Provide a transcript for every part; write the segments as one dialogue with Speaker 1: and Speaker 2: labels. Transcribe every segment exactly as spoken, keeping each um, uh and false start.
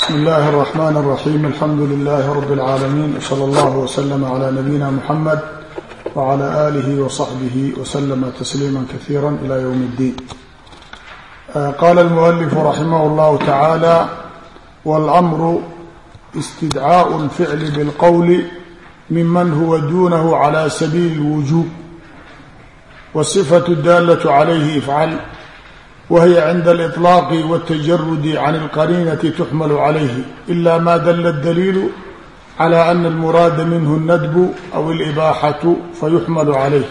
Speaker 1: بسم الله الرحمن الرحيم الحمد لله رب العالمين وصلى الله وسلم على نبينا محمد وعلى آله وصحبه وسلم تسليما كثيرا إلى يوم الدين. قال المؤلف رحمه الله تعالى: والأمر استدعاء الفعل بالقول ممن هو دونه على سبيل الوجوب، والصفة الدالة عليه افعل، وهي عند الإطلاق والتجرد عن القرينة تحمل عليه إلا ما دل الدليل على أن المراد منه الندب أو الإباحة فيحمل عليه.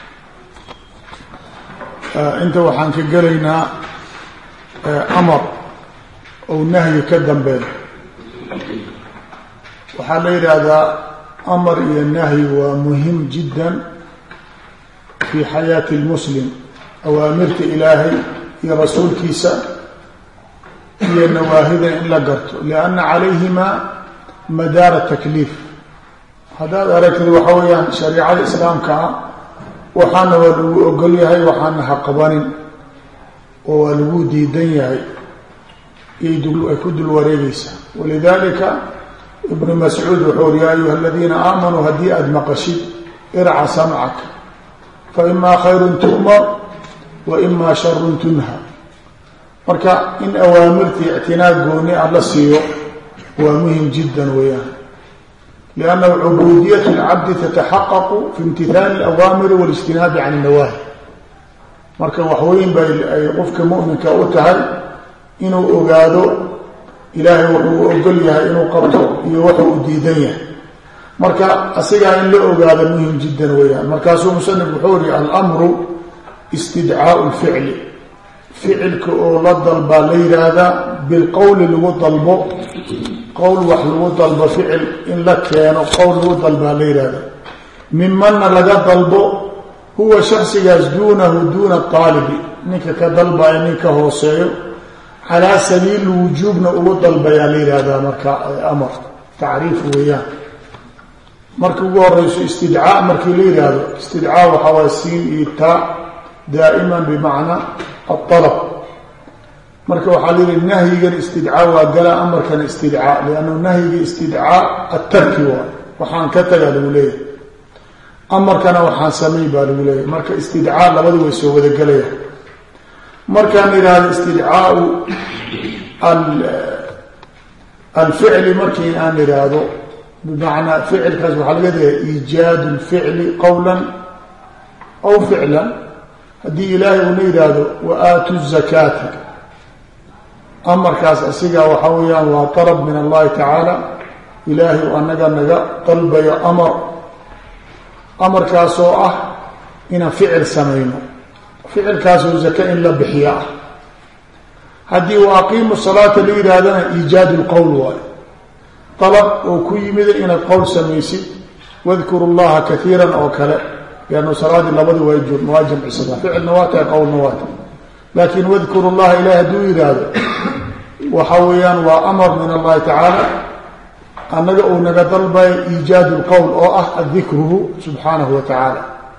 Speaker 1: انت waxaan ka gelaynaa amar oo nahyi ka dambeeyo. waxaa la yiraahdaa amar iyo nahyi waa muhim jiddan fi hayati almuslim. awaamirta ilaahay iyo rasuulkiisa iyo nawaahida in la garto, lianna calayhimaa madaara takliif. haddaad aragtid waxa weeyaan shariicada islaamka ah waxaana waa lagu ogol yahay, waxaana ha qabanin oo waa lagu diidan yahay, ay ku dul wareegaysaa. walidaalika ibnu mascuud wuxuu uri: yaa ayuha aladiina aamanuu haddii aada maqashid irca samcaka fa imaa khayrun tu'mar wa imaa sharun tunha. marka in awaamirtii ictinaad gooni ah la siiyo waa muhim jiddan weeyaan, lianna cubuudiyat alcabdi tataxaqaqu fi imtithaali alawaamiri walijtinaabi can annawaahi. marka waxweyn bay ay qofka mu'minka u tahay inuu ogaado ilaahay wuxuu ogol yahay inuu qabto iyo wuxuu u diidan yahay. marka asigaa in la ogaado muhim jiddan weeyaan. markaasuu musanif wuxuu yihi: alamru istidcaau lficli, ficilka oo la dalbaa la yidhaahdaa bilqowli lagu dalbo, qowl wax lagu dalbo, ficil in la keeno qowl lagu dalbaa la yidhaahdaa. mimanna laga dalbo huwa shaksigaas duunahu duuna aalibi, ninka ka dalbaya nin ka hooseeyo, calaa sabiili wujuubna ugu dalbayaa la yidhaahdaa. marka amar tacriif weeyaan. marka ugu horeyso istidcaa markii la yidhaahdo, istidcaa waxaa waaya siin iyo taa daa'iman bimacnaa alab. marka waxaa la yihi nahyigan istidcaa waa galaa, amarkana istidcaa, liannahu nahyiga istidcaa atarki waay, waxaan ka tagaa lagu leeyahay, amarkana waxaan samay baa lagu leeyahay. marka istidcaa labadu way soo wada gelaya. markaan idhaahdo istidcaau alficli, markii aan idhaahdo bimacnaa ficilkaas waxaa laga daya iijaadu lficli qowlan aw ficlan. haddii ilaahay uuna yidhaahdo wa aatu zakaata, amarkaas asigaa waxaa weeyaan waa talab min allahi tacaala, ilaahay u anaga naga dalbayo amar, amarkaasoo ah inaan ficil samayno, ficilkaasoo zaka in la bixiyo ah. haddii wa aqiimu salaata la yidhaahdana iijaadu lqowl waayo, dalab oo ku yimida inaad qowl samaysid. wadkuru llaha kaiiran oo kale, liannu salaadii labadi waa jamcisadaa, ficilna waa tahay qowlna waa tahay. laakiin wadkuru llaha ilahi hadduu yidhaahdo waxa weeyaan waa amar min allahi tacaala, annaga uu naga dalbayo iijaadu lqowl oo ah dikruhu subxaanahu wa tacaala.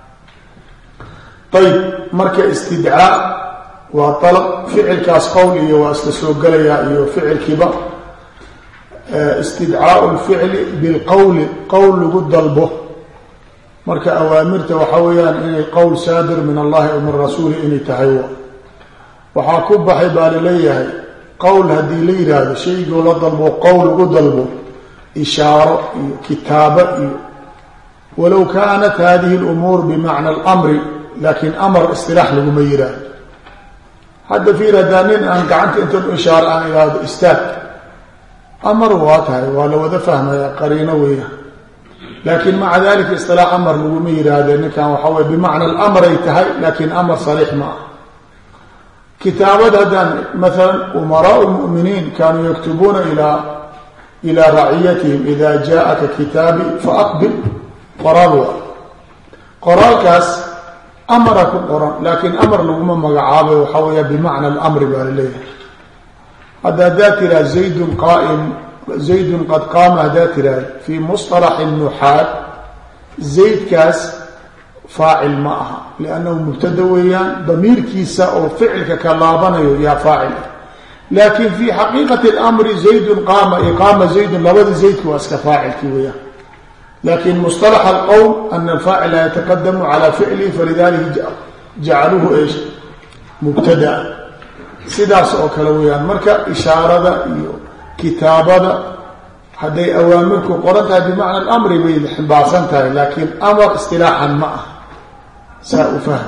Speaker 1: ayb, marka istidcaa waa dalab, ficilkaas qowl iyo waa isla soo gelayaa iyo ficilkiiba. istidcaau lficli bilqowli, qowl lagu dalbo. marka awaamirta waxaa weeyaan inay qowl saadir min allahi o min rasuuli inay tahay. waxaa ku baxay baa laleeyahay qowl haddii la yidhaahdo shaygoo la dalbo qowl lagu dalbo, ishaaro iyo kitaabo iyo, walow kaanat hadihi lumuur bimacna alamri, laakiin amar istilaax laguma yidhaahdo. hadda fiir, haddaa nin aan gacanta intan u ishaaro aan idhaahdo istaag, amar waa tahay, waa la wada fahmaya, qariino weeyaan. laakiin maca dalika istilaax amar laguma yidhaahdee, ninkan waxaa weye bimacna alamray tahay, laakiin amar sariix ma ah. kitaabada haddaan maalan umaraau lmu'miniin kaanuu yaktubuuna ilaa ilaa raciyatihim ida jaaaka kitaabi faaqbil, qoraal waa qoraalkaas amara ku qoran, laakiin amar laguma magacaabay, waxaa weeya bimacna alamri baa laleeyahay. hadda haddaad tiraa zaydun qaa'im, zaydun qad qaama, haddaad tiraa fii musطalaxi nuxaad, zaydkaas faacil ma aha, liannahu mubtada weeyaan, damiirkiisa oo ficilka ka laabanayo yaa faacil. laakin fi xaqiiqati اlamri zaydun qaama iqaama zaydun labada zaydki waa iska faacilkii weyaan lakin musطalax alqowm ana alfaacil laa yataqadamu cala ficlihi falidalika jacaluuhu eesh mubtada sidaas oo kale weyaan marka ishaarada iyo kitaabada hadday awaamirku qoran tahay bimacna alamri bay ximbaarsan tahay laakiin amar istilaaxan ma ah saa u fahm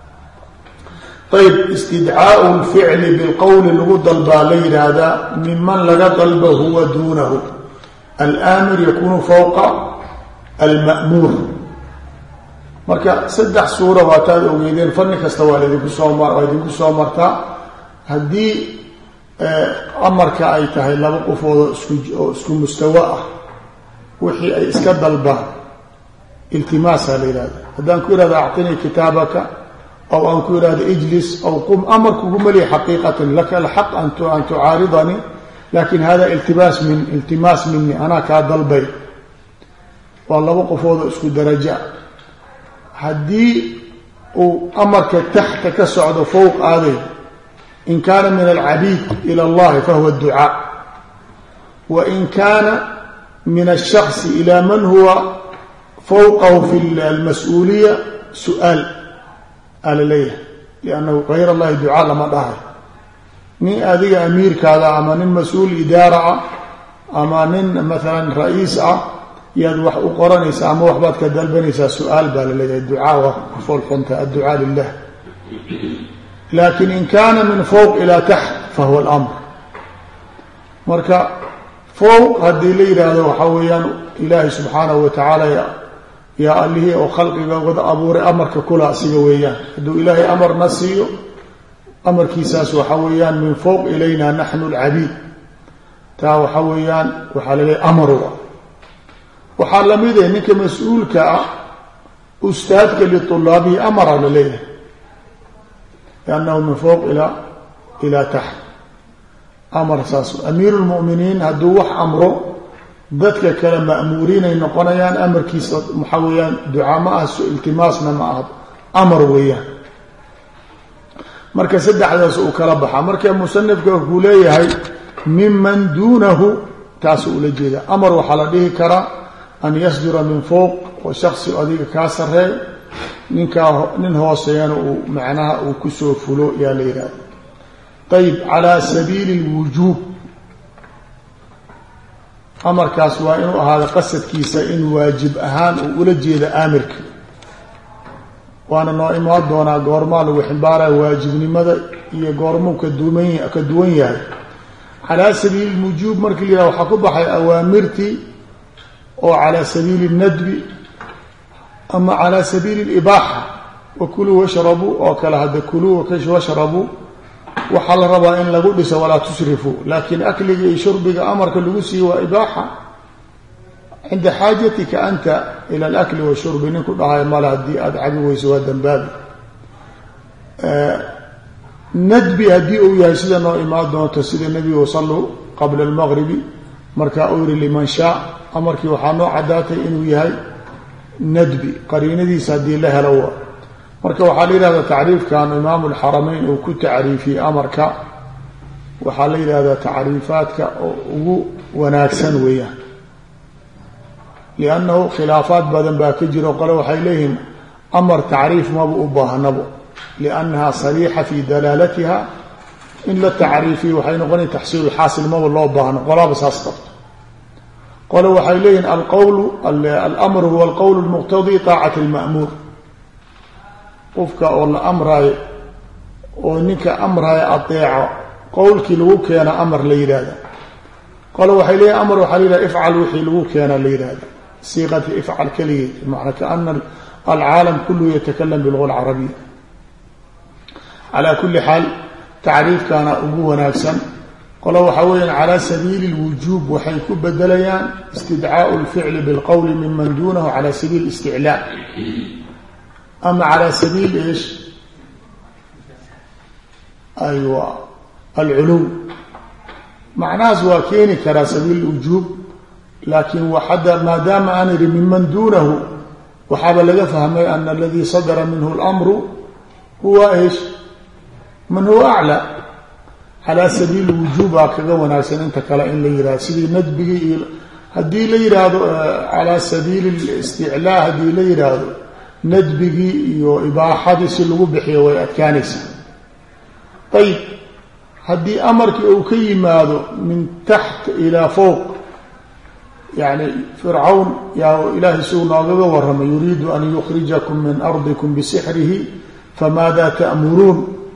Speaker 1: ayb istidcaau lficli bilqowli lagu dalbaa la yidhaahdaa miman laga dalbo huwa duunahu alaamir yakunu fawqa alma'muur marka saddex suura waataad ogeydeen fanni kasta waa ladinku soo mar waa idinku soo martaa haddii amarka ay tahay laba qofoodoo isku oo isku mustawa ah wixii ay iska dalbaan iltimaasaa la yihahda haddaan ku ihahda actinii kitaabaka aw aan ku ihahda ijlis aw qum amarkuguma lihi xaqiiqatan laka alxaq an tucaaridanii lakin hada iltimaas min iltimaas mini anaa kaa dalbay waa laba qofoodoo isku daraja haddii uu amarka taxta ka socdo fowq aaday in kaana min alcabiid ila allahi fahuwa ducaa wain kaana min alshaqsi ila man huwa fawqahu fi almas-uuliya su-aal ala leeyahay liannahu gayr allahi ducaa lama dhahay nin adiga amiirkaada ama nin mas-uul idaara ah ama nin maalan ra-iis ah yaad wax u qoranaysaa ama waxbaad ka dalbanaysaa su-aal baa la leeyahay ducaa waa ku foolxunta adducaa lilah lakin in kaana min fowq ilaa taxt fahuwa alamr marka fowq haddii la yidhaahdo waxaa weeyaan ilaahay subxaanahu watacaala yaa allihii oo khalqiga wada abuuray amarka kula asiga weeyaan hadduu ilaahay amarna siiyo amarkiisaas waxaa weeyaan min fowq ilayna naxnu alcabiid taa waxaa weeyaan waxaa la leeyahay amaruga waxaa lamid eh ninka mas-uulka ah ustaadka litulaabihi amara la leeyahay liannahu min fowq ilaa ilaa taxt amar saas amiiru lmu'miniin hadduu wax amro dadka kale ma'muuriinay noqonayaan amarkiisa maxaa weeyaan ducaa ma ah iltimaasna ma ah amar weeyaan marka saddexdaas uu kala baxaa marka musanifka kuu leeyahay miman duunahu taasu ula jeeda amar waxaa la dhihi karaa an yasdura min fowq oo shaksi adiga kaa sareey ninkaa nin hooseeyana uu macnaha uu kusoo fulo yaa la yidhahda ayib calaa sabiili lwujuub amarkaas waa inuu ahaado qasadkiisa in waajib ahaan uu ula jeeda aamirka waana noo imaan doonaa goormaa lagu ximbaaraya waajibnimada iyo goormuu kaduman ka duwan yahay calaa sabiili lwujuub markii la yihahdo waxaa ku baxay awaamirtii oo calaa sabiili nadbi ama calaa sabiili libaaxa wakuluu washrabuu oo kale hadda kuluu washrabuu waxaa la rabaa in lagu dhiso walaa tusrifuu laakiin akliga iyo shurbiga amarka lagu siiye waa ibaaxa cinda xaajatika anta ila alakli washurbi ninku dhahay male haddii aada cabi weyso waa dambaabi nadbi haddii uu yahay sida noo imaan doonto sida nebigu salluu qabla almaqribi markaa uu yihi liman shaa amarkii waxaa noo caddaatay inuu yahay nadbi qariinadiisa haddii la helo wa marka waxaa la yidhahdaa tacriifkan imaamu alxarameyn uu ku tacriifiyey amarka waxaa la yidhahdaa tacriifaadka oo ugu wanaagsan weeyaan liannahu khilaafaad badan baa ka jiro qole waxay leeyihiin amar tacriif maba u baahnabo liannaha sariixa fii dalaalatiha in la tacriifiyo waxay noqonaya taxsiil xaasil maba loo baahno qolaaba saas qabto qole waxay leeyihin alqowlu alamru huwa alqowl lmuqtadii taacati lma'muur qofka oo la amraayo oo ninka amraayo adeeco qowlkii lagu keena amar la yidhaahda qole waxay leeyihin amar waxaa la yidhahda ifcal wixii lagu keena la yidhahda siiqati ifcal keligeed macna kaana alcaalam kulluhu yatakalam billuga alcarabiya calaa kulli xaal tacriifkaana ugu wanaagsan qolo waxaa weeyaan calaa sabiili lwujuub waxay ku bedelayaan istidcaau lficli bilqowli miman duunahu calaa sabiili isticlaa ama calaa sabiil ish aywa alculuw macnahaas waa keeni karaa sabiil wujuub laakiin waxadda maadaama aan idhi miman duunahu waxaaba laga fahmay ana aladii sadara minhu اlamru huwa ish man huwa aclى calaa sabiili wujuubaa kaga wanaagsan inta kale in la yihahdo sidii nadbigii iyo haddii la yidhaahdo calaa sabiili listiclaa haddii la yidhaahdo nadbigii iyo ibaaxadii si lagu bixiyo way adkaanaysaa. ayib haddii amarkii uu ka yimaado min taxt ilaa fowq, yani fircawn yaa ilaahay si uu noogaga warramay yuriidu an yukhrijakum min ardikum bisixrihi famaada ta'muruun.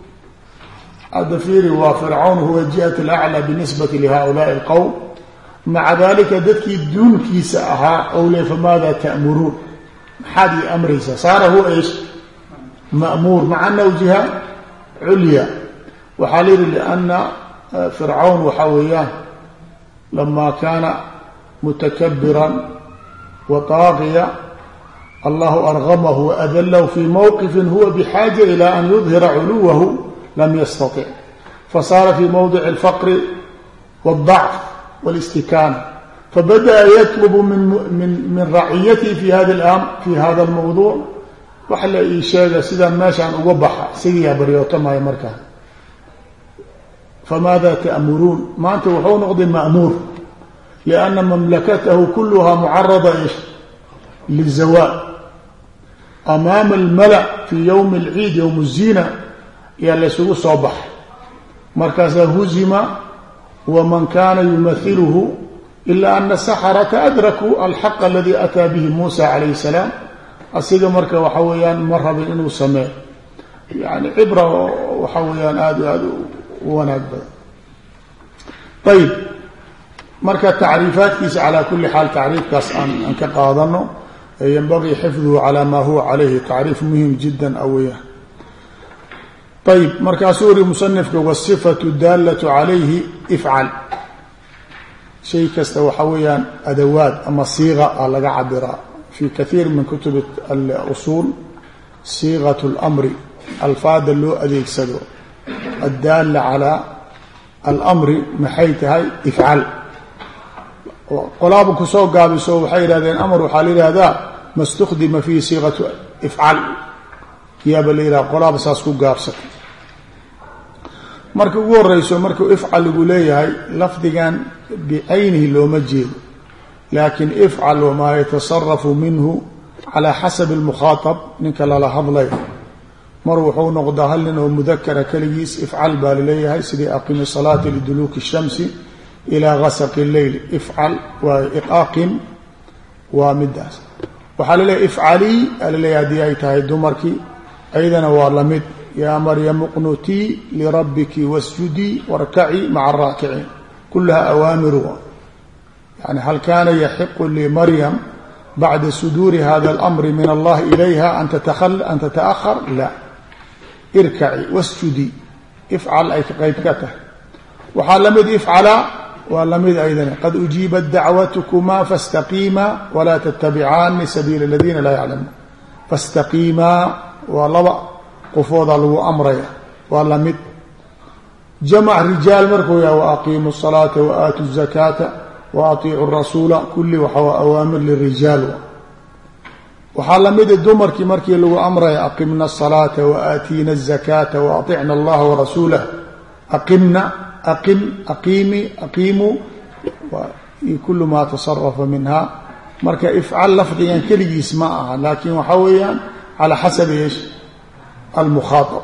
Speaker 1: hadda fiiri waa fircawn huwa jihat alaclى binisbati lihaulaai alqowm, maca dalika dadkii duunkiisa ahaa ou le famaada ta'muruun, maxaad ii amraysaa? saara huwa ish ma'muur maca anahu jiha culya. waxaa la yihi lianna fircawn waxaa weeyaan lama kaana mutakabiran wa taaqiya allahu argamahu waadalahu fi mowqifin huwa bixaaja ila an yudhira culuwahu lam yastatic, fasaara fi mowdici alfaqri waaldacf wاlاstikaana, fabadaأa yatlubu min min min raciyatihi fi hada اlam fi hada اlmawduuc. waxa la ii sheega sidaan meeshaan uga baxa sigiyaa baryootamaayo markaa. famaada ta'muruun maanta wuxuu noqday ma'muur lianna mamlakatahu kuluhaa mucarada ish lizawaal amaama almala fi yowmi alciid yowm الzina yaa laysugu soo baxay. markaasaa huzima waman kaana yumahiluhu ila ana saxarata adrakuu alxaq aladii ataa bihi muusa calayhi الsalaam. asiga marka waxa weeyaan ma rabin inuu sameeyo, yani cibra waxa weeyaan aada i aada u wanaag badan. ayib marka tacriifaadkiisa calaa kuli xaal tacriifkaas aan aan ka qaadano, yanbagii xifduhu calaa maa huwa calayhi, tacriif muhim jiddan aweyaan. ayib markaasuu uri musanifka wasifatu daalatu calayhi ifcal. shay kasta waxa weeyaan adawaad ama siiqa a laga cabiraa fi kathiir min kutub alusuul. siiqat اlamri alfaada loo adeegsado addaala calaa alamri maxay tahay? ifcal. qolaaba kusoo gaabiso waxay yidhahdeen amar waxaa la yihahdaa ma stukdima fihi siiqatu ifcal, yaaba la yidhaha qolaaba saas ku gaabsan. marka ugu horeyso markuu ifcal lagu leeyahay lafdigan bicaynihi looma jeedo, laakin ifcal wamaa yatasarafu minhu calaa xasabi اlmukhaaطab, ninka lala hadlay. mar wuxuu noqdaa hal nin oo mudakara keligiis ifcal baa laleeyahay, sidii aqimi salaata liduluuki الshamsi ilaa gasaqi اleyl. ifcal waa aqim waa midaas. waxaa laleeyahay ifcalii alaleeyahay haddii ay tahay dumarkii, ayadana waa lamid yaa maryamu qnutii lirabbiki wasjudii warkacii maca araakiciin. kulaha awaamiru. yani hal kaana yaxiqu limaryam bacda suduuri hada اlamri min allahi ilayha an tata'ahar? la. irkaci wasjudi ifcal ay ka qayb ka tahay. waxaa lamid ifcala waa lamid aydan qad ujiibat dacwatkuma faاstaqiima walaa tattabicaani sabiila aladiina laa yaclamuun. faاstaqiimaa waa laba qofoodaa lagu amraya, waa lamid. jamac rijaal markuu yahay waaqiimu الصalaata waaatu الzakaata waaطiicu rasuula, kulli waxaa awaamir lirijaal. waxaa lamida dumarkii markii lagu amraya aqimna الصalaata waaatiina الzakaata waaطicna allaha warasuulah. aqimna aqim aqiimi aqiimuu kulu maa tasarafa minha. marka ifcal lafdigan keligiis ma aha, laakin waxaa weeyaan calaa xasabi ish almukhaaطab.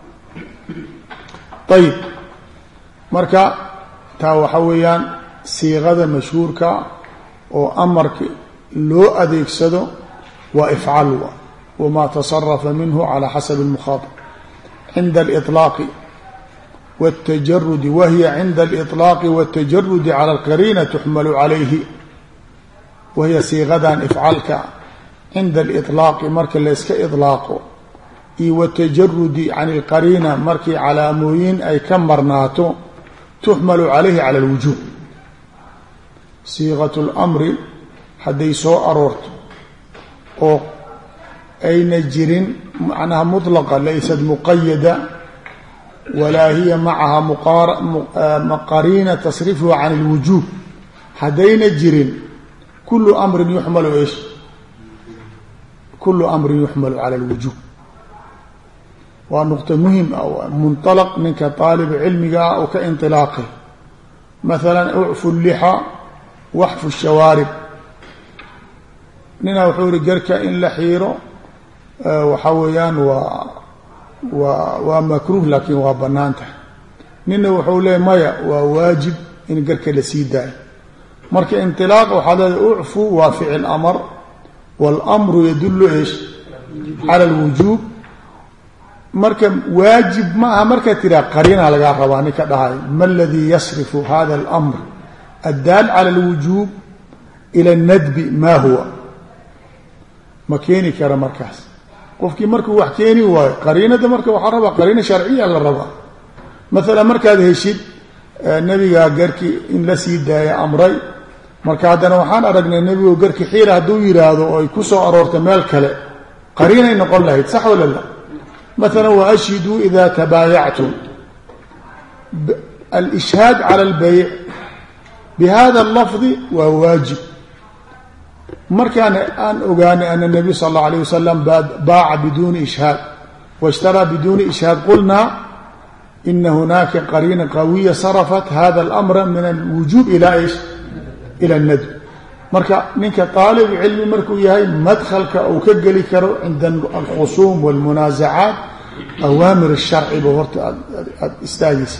Speaker 1: ayib marka taa waxaa weeyaan siiqada mashhuurka oo amarka loo adeegsado waa ifcal, wamaa tasarafa minhu calaa xasabi اlmukhaaطab. cinda aliطlaaqi wاtajarudi wahiya cinda aliطlaaqi wاtajarudi cala alqariina tuxmalu calayhi. wahiya siiqadan ifcalka cinda aliطlaaqi marka la yska iطlaaqo iyo watajarudi can alqariina markii calaamooyin ay ka marnaato tuxmalu calayhi cala alwujuub. siiqat اlamri hadday soo aroorto oo ayna jirin macnaha mطlaqa laysat muqayada walaa hiya macaha qariina tasrifuha can اlwujuub, haddayna jirin kulu amrin yuxmalu ish kulu amrin yuxmalu cala اlwujuub. waa nuqطة muhim ah munطalq ninka طaalib cilmiga ah oo ka inطilaaqay maثala ucfu lixa waxfu shawaarib nina wuxuu ihi garka in la xiiro waxaa weeyaan waa waa waa makruh laakiin waa banaan tahay nina wuxuu leeya maya waa waajib in garka la sii daayo marka inطilaaq waxaa leedahay ucfu waa ficil amr wاlأmru yadulu eesh calى اlwujuub marka waajib ma aha marka tiraa qariina lagaa rabaa ninka dhahay ma اladii yasrifu hada اlأmr addaal calى اlwujuub ilى الnadbi ma huwa ma keeni kara markaas qofkii markuu wax keeni waayo qariinada marka waxaa rabaa qariina sharciya la rabaa maala markaad heshid nebigaa garki in la sii daaya amray marka haddana waxaan aragnay nebigo garki xiira hadduu yidhaahdo oo ay ku soo aroorta meel kale qariinay noqon lahayd sax wala la maala waashhiduu ida tabaayactum alishhaad cala اlbayc bihada اlafdi waa waajib markaan aan ogaanay ana الnabiy sal اllau alيه wasalam baaca biduuni ishhaad waاshtaraa biduuni ishhaad qulnaa ina hunaaka qariina qawiya sarafat hada اlamra min alwujuub ila ish ila اnadb marka ninka طaalib cilmi markuu yahay madkhalka uu ka geli karo cinda alkhusuum wاlmunaasacaat awaamir الsharci ba horta aad istaagaysa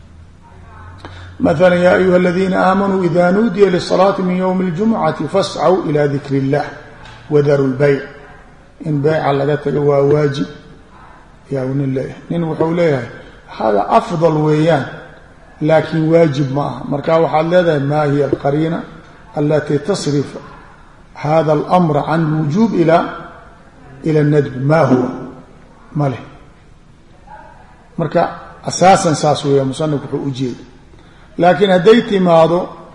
Speaker 1: مثلا يا أيها الذين آمنوا إذا نودي للصلاة من يوم الجمعة فاسعوا إلى ذكر الله وذروا البيع إن بيع laga tago waa waajib yaa nin leeyahay nin wuxuu leeyahay hada afضل weeyaan laakiin waajib ma aha marka waxaad leedahay ma hiya الqariina التي تصرف هذا الأمر عن الوجوب إلى إلى الندب ما هو ma leh marka asaasan saas weeya musanif wuxuu u jeeda laakiin hadday timaado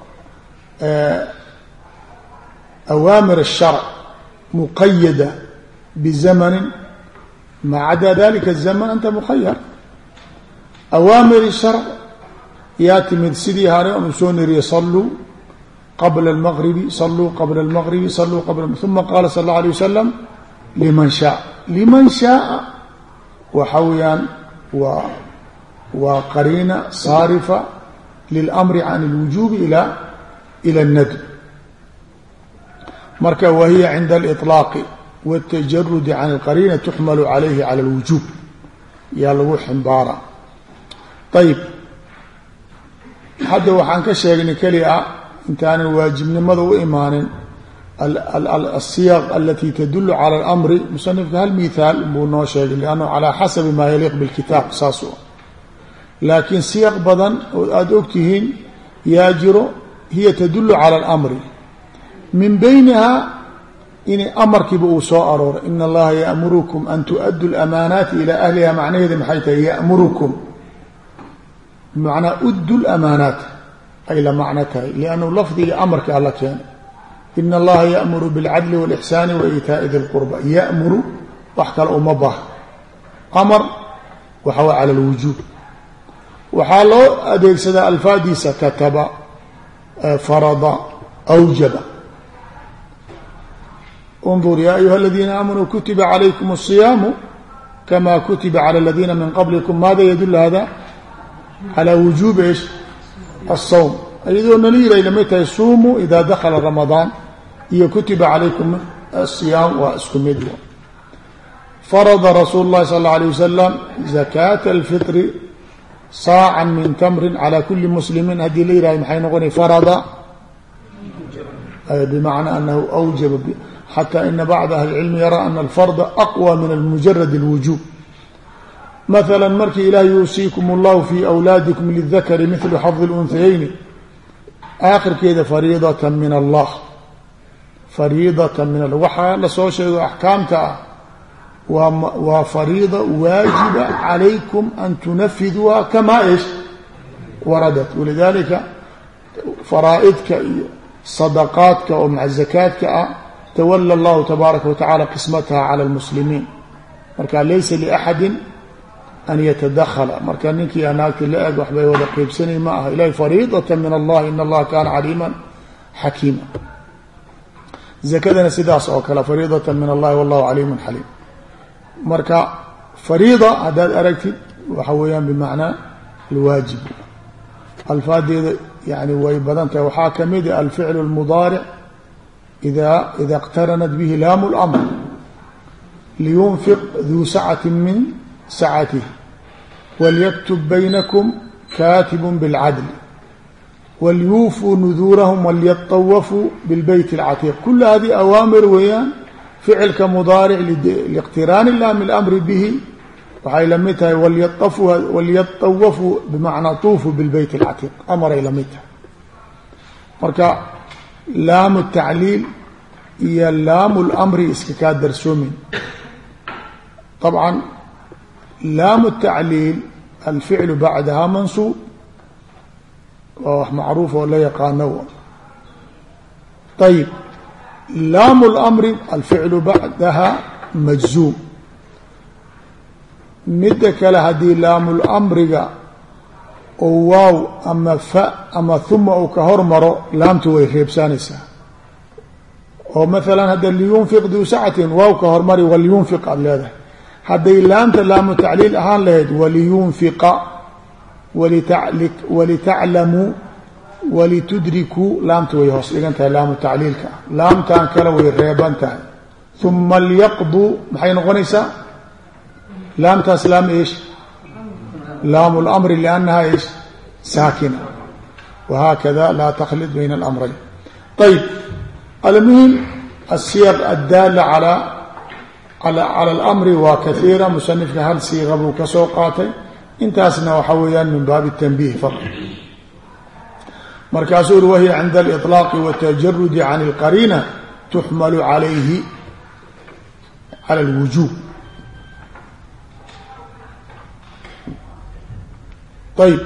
Speaker 1: awaamir الsharc muqayada bizamanin maa cadaa dalika الzaman anta mukhayar awaamir الsharc yaa timid sidii hore anu soo niriye saluu qabla اlmagribi saluu qabla اlmagribi saluu qabla uma qaala sal اllau alيه wasalam liman shaء liman shaءa waxa weeyaan waa waa qariina saarifa للأمر عن الوجوب إلى إلى الندب marka وهي عند الإطلاق والتجرد عن القرينة تحمل عليه على الوجوب yaa lagu ximbaara طيب hadda waxaan ka sheegnay keli a intaanan waajibnimada u imaanin الصيغ التي تدل على الأمر مصنفka hal مثاal buu noo sheegay لأنه على حسب ma يليق بالكتاب saas laakiin siyaq badan oo aada og tihiin yaa jiro hiya tadulu cala alamri min baynihaa inay amarkiiba uu soo arooray ina allaha ya'murukum an tu'addu lamaanaati ilaa ahliha macnaheeda maxay tahay ya'murukum bimacnaa uddu lamaanaat ay la macno tahay liannahu lafdiga amarka alla keenay ina allaha ya'muru bilcadli wاlixsaani wa iitaa'i di lqurba ya'muru wax kale uma baha amar waxa way cala lwujuub waxaa loo adeegsadaa alfaadiisa kataba farada awjaba انظر ya ayuha اladina aamanuu kutiba calaykum الصiyaamu kama kutiba calى اladina min qablikum maada yadul hada calى wujubi ish الsawm iyadoo nala yiray lamay tahay suumuu ida dakala ramadaan iyo kutiba calaykum الصiyaam waa isku mid farada rasuul اlahi sal اله alيه wasalam zakaata اlfitri saaca min tamrin calى kuli muslimiin haddii la yihahdo maxay noqonay farada bimacnaa anahu awjaba xatى ina bacda ahli اlcilmi yaraa ana alfarda aqwى min mujarad اlwujuub maala markii ilaah yuusiikum اllahu fi awlaadikum lidakari mithlu xadi اlunhayayni aakhirkeeda fariidata min allah fariidata min allah waxaa la soo sheego axkaamta ah waa fariida waajiba calaykum an tunafiduuha kamaa ish waradat walidalika faraa'idka iyo sadaqaadka oo maca zakaadka ah tawala allahu tabaaraka wa tacala qismataha cala lmuslimiin marka laysa liaxadin an yatadakhala marka ninkii anaagti la eg waxbay wada qeybsanay ma aha ilahi fariidata min allahi in allaha kaana caliiman xakiima zakadana sidaas oo kale fariidata min allahi wallahu caliimun xaliim marka fariida haddaad aragtid waxa weeyaan bimacnaa alwaajib alfaadeeda yani way badan tahay waxaa kamid a alficlu اlmudaaric ida ida اqtaranat bihi laamu اlamr liyunfiq duu sacati min sacatih walyaktub baynakum kaatib bاlcadl walyuufuu nuduurahum walyطawafuu bilbeyt اlcatiiq kul hadi awaamir weeyaan ficilka mudaaric liiqtiraani laami اlamri bihi waxay la mid tahay walyطawafuu bimacnaa tuufuu bilbeyt اlcatiiq amaray la mid tahay marka laamu الtacliil iyo laamu اlamri iska kaa darsoomin طabعا laamu الtacliil alficlu bacdaha mansuub waa wax macruuf oo la yaqaano ayb laamu اlamri alficlu bacdaha majzuum midda kale haddii laamu lamriga oo waaw ama fa ama huma uu ka hormaro laamtu way reebsaanaysaa oo maalan hadda liyunfiq duu sacatin waaw ka hormari waliyunfiq aada leedahay hadday laamta laamu tacliil ahaan lahayd waliyunfiqa walitaclamuu walitudrikuu laamta way hoos dhigan tahay laamu tacliilka ah laamtan kale way reeban tahay uma lyaqduu maxay noqonaysaa laamtaas laam eesh laamu اlamri liannaha eesh saakina wahaakada laa takhlid bayna alamrayn ayb almuhim asiyaq addaala calaa cala alamri waa kaiira musanifka hal siiqa buu ka soo qaatay intaasna waxaa weeyaan min baabi tanbiih faqط markaasuu uri wahiya cinda aliطlaaqi watajarudi can اlqariina tuxmalu calayhi cala اlwujuub ayb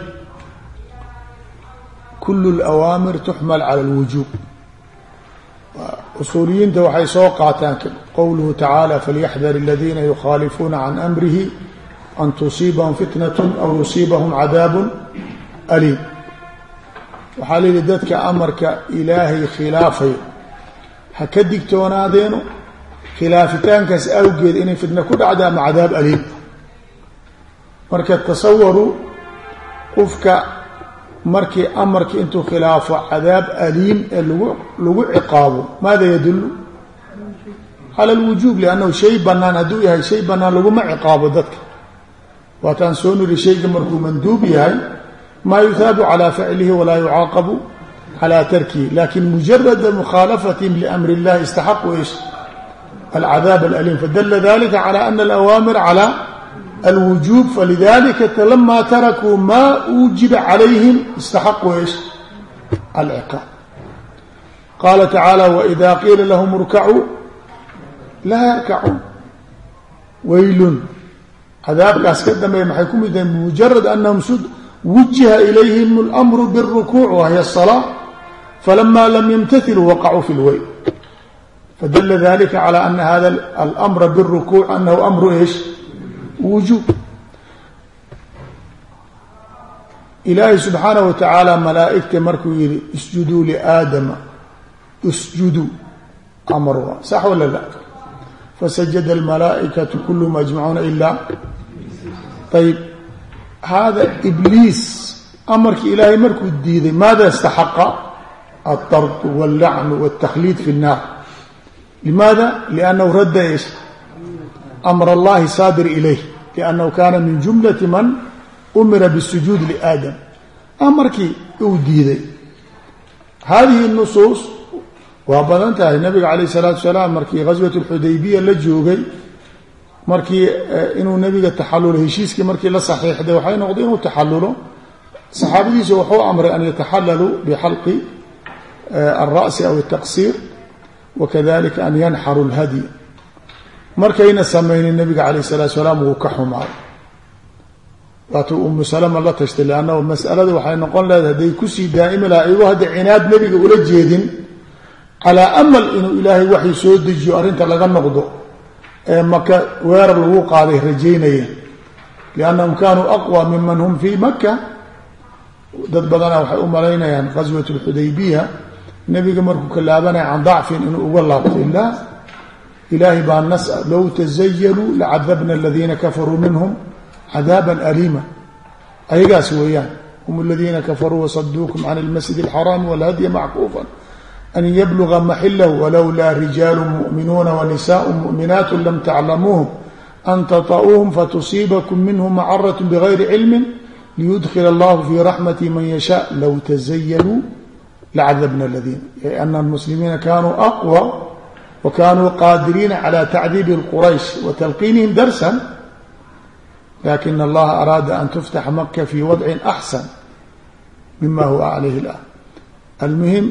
Speaker 1: kul اlأwaamir tuxmal cala اlwujuub usuuliyiinta waxay soo qaataan qowluhu tacaala falyaxdar aladiina yukhaalifuuna can amrihi an tusiibahum fitnat aw yusiibahum cadaabun aliim waxaa layihi dadka amarka ilaahay khilaafayo ha ka digtoonaadeeno khilaafitaankaas awgeed inay fitna ku dhacda ama cadaab aliim marka tasawaruu qofka markii amarka intuu khilaafo cadaab aliim ee lagu lagu ciqaabo maada yadullu cala alwujuub liannahu shay banaan hadduu yahay shay banaan laguma ciqaabo dadka waataan soo niri shayga markuu manduub yahay maa yuhaabu calaa ficlihi walaa yucaaqabu calaa tarkihi lakin mujarada mukhaalafatihim liamri اllahi istaxaqu ish alcadaab alaliim fadala dalika cala ana alawaamir calaa الوجوب فلذلك لما تركوا ما أوجب عليهم استحقوا إيش العقاب قال تعالى وإذا قيل لهم اركعوا لا يركعون ويل عذاب كاسكدم يمحيكم إذا بمجرد أنهم سد وجه إليهم الأمر بالركوع وهي الصلاة فلما لم يمتثلوا وقعوا في الويل فدل ذلك على أن هذا الأمر بالركوع أنه أمر إيش وجوب إلهي سبحانه وتعالى ملائكته markuu yihi اسجدوا لآدم اسجدوا أمروا صح ولا لا فسجد الملائكة كلهم أجمعون إلا طيب هذا إبليس أمرك إلهي markuu diiday ماذا استحق الطرد واللعن والتخليد في النار لماذا لأنه رد إيش أمر الله صادر إليه لأنه كان من جملة من أمر بالسجود لآدم أمركي أوديدي هذه النصوص وبدنتها النبي عليه الصلاة والسلام مركي غزوة الحديبية لجوغي مركي إنه النبي تحلل هشيسكي مركي لا صحيح ده وحي نقضي تحلله صحابي سوحوا أمر أن يتحللوا بحلق الرأس أو التقصير وكذلك أن ينحروا الهدي markayna samaynin nabiga calayh salaatu salaam wuu ka xumaaday waatuu umu salama la tashtay leannahu mas'alada waxay noqon leedahay hadday kusii daa'imi lahaa igu hadda cinaad nebiga ula jeedin calaa amal inuu ilaahay waxay soo dejiyo arrinta laga noqdo ee maka weerar lagu qaaday rajaynaya liannahum kaanuu aqwa miman hum fii maka dad badanaa waxay u malaynayaan qaswat alxudaybiya nebiga markuu ka laabanaya can dacfin inuu uga laabtay laa ilaahay baa nas low tazayaluu lacadabna aladiina kafaruu minhum cadaaban aliima ayagaas weeyaan hum aladiina kafaruu wasaduukum can almasjid alxaraami walhadya mackuufan an yabluga maxilahu walowlaa rijaalu mu'minuuna wanisaءu mu'minaat lam taclamuuhum an taطa'uuhum fatusiibakum minhum macarat bgayri cilmi liyudkil allahu fii raxmati man yashaa low tazayaluu lacadabna aladiina ay ana almuslimiina kanuu aqwى وkanuu qaadiriina calى tacdiibi quraysh watalqiinihim darsan lakin allaha araada an tuftaxa maka fi wadcin axsan mima huwa calayhi اlan almuhim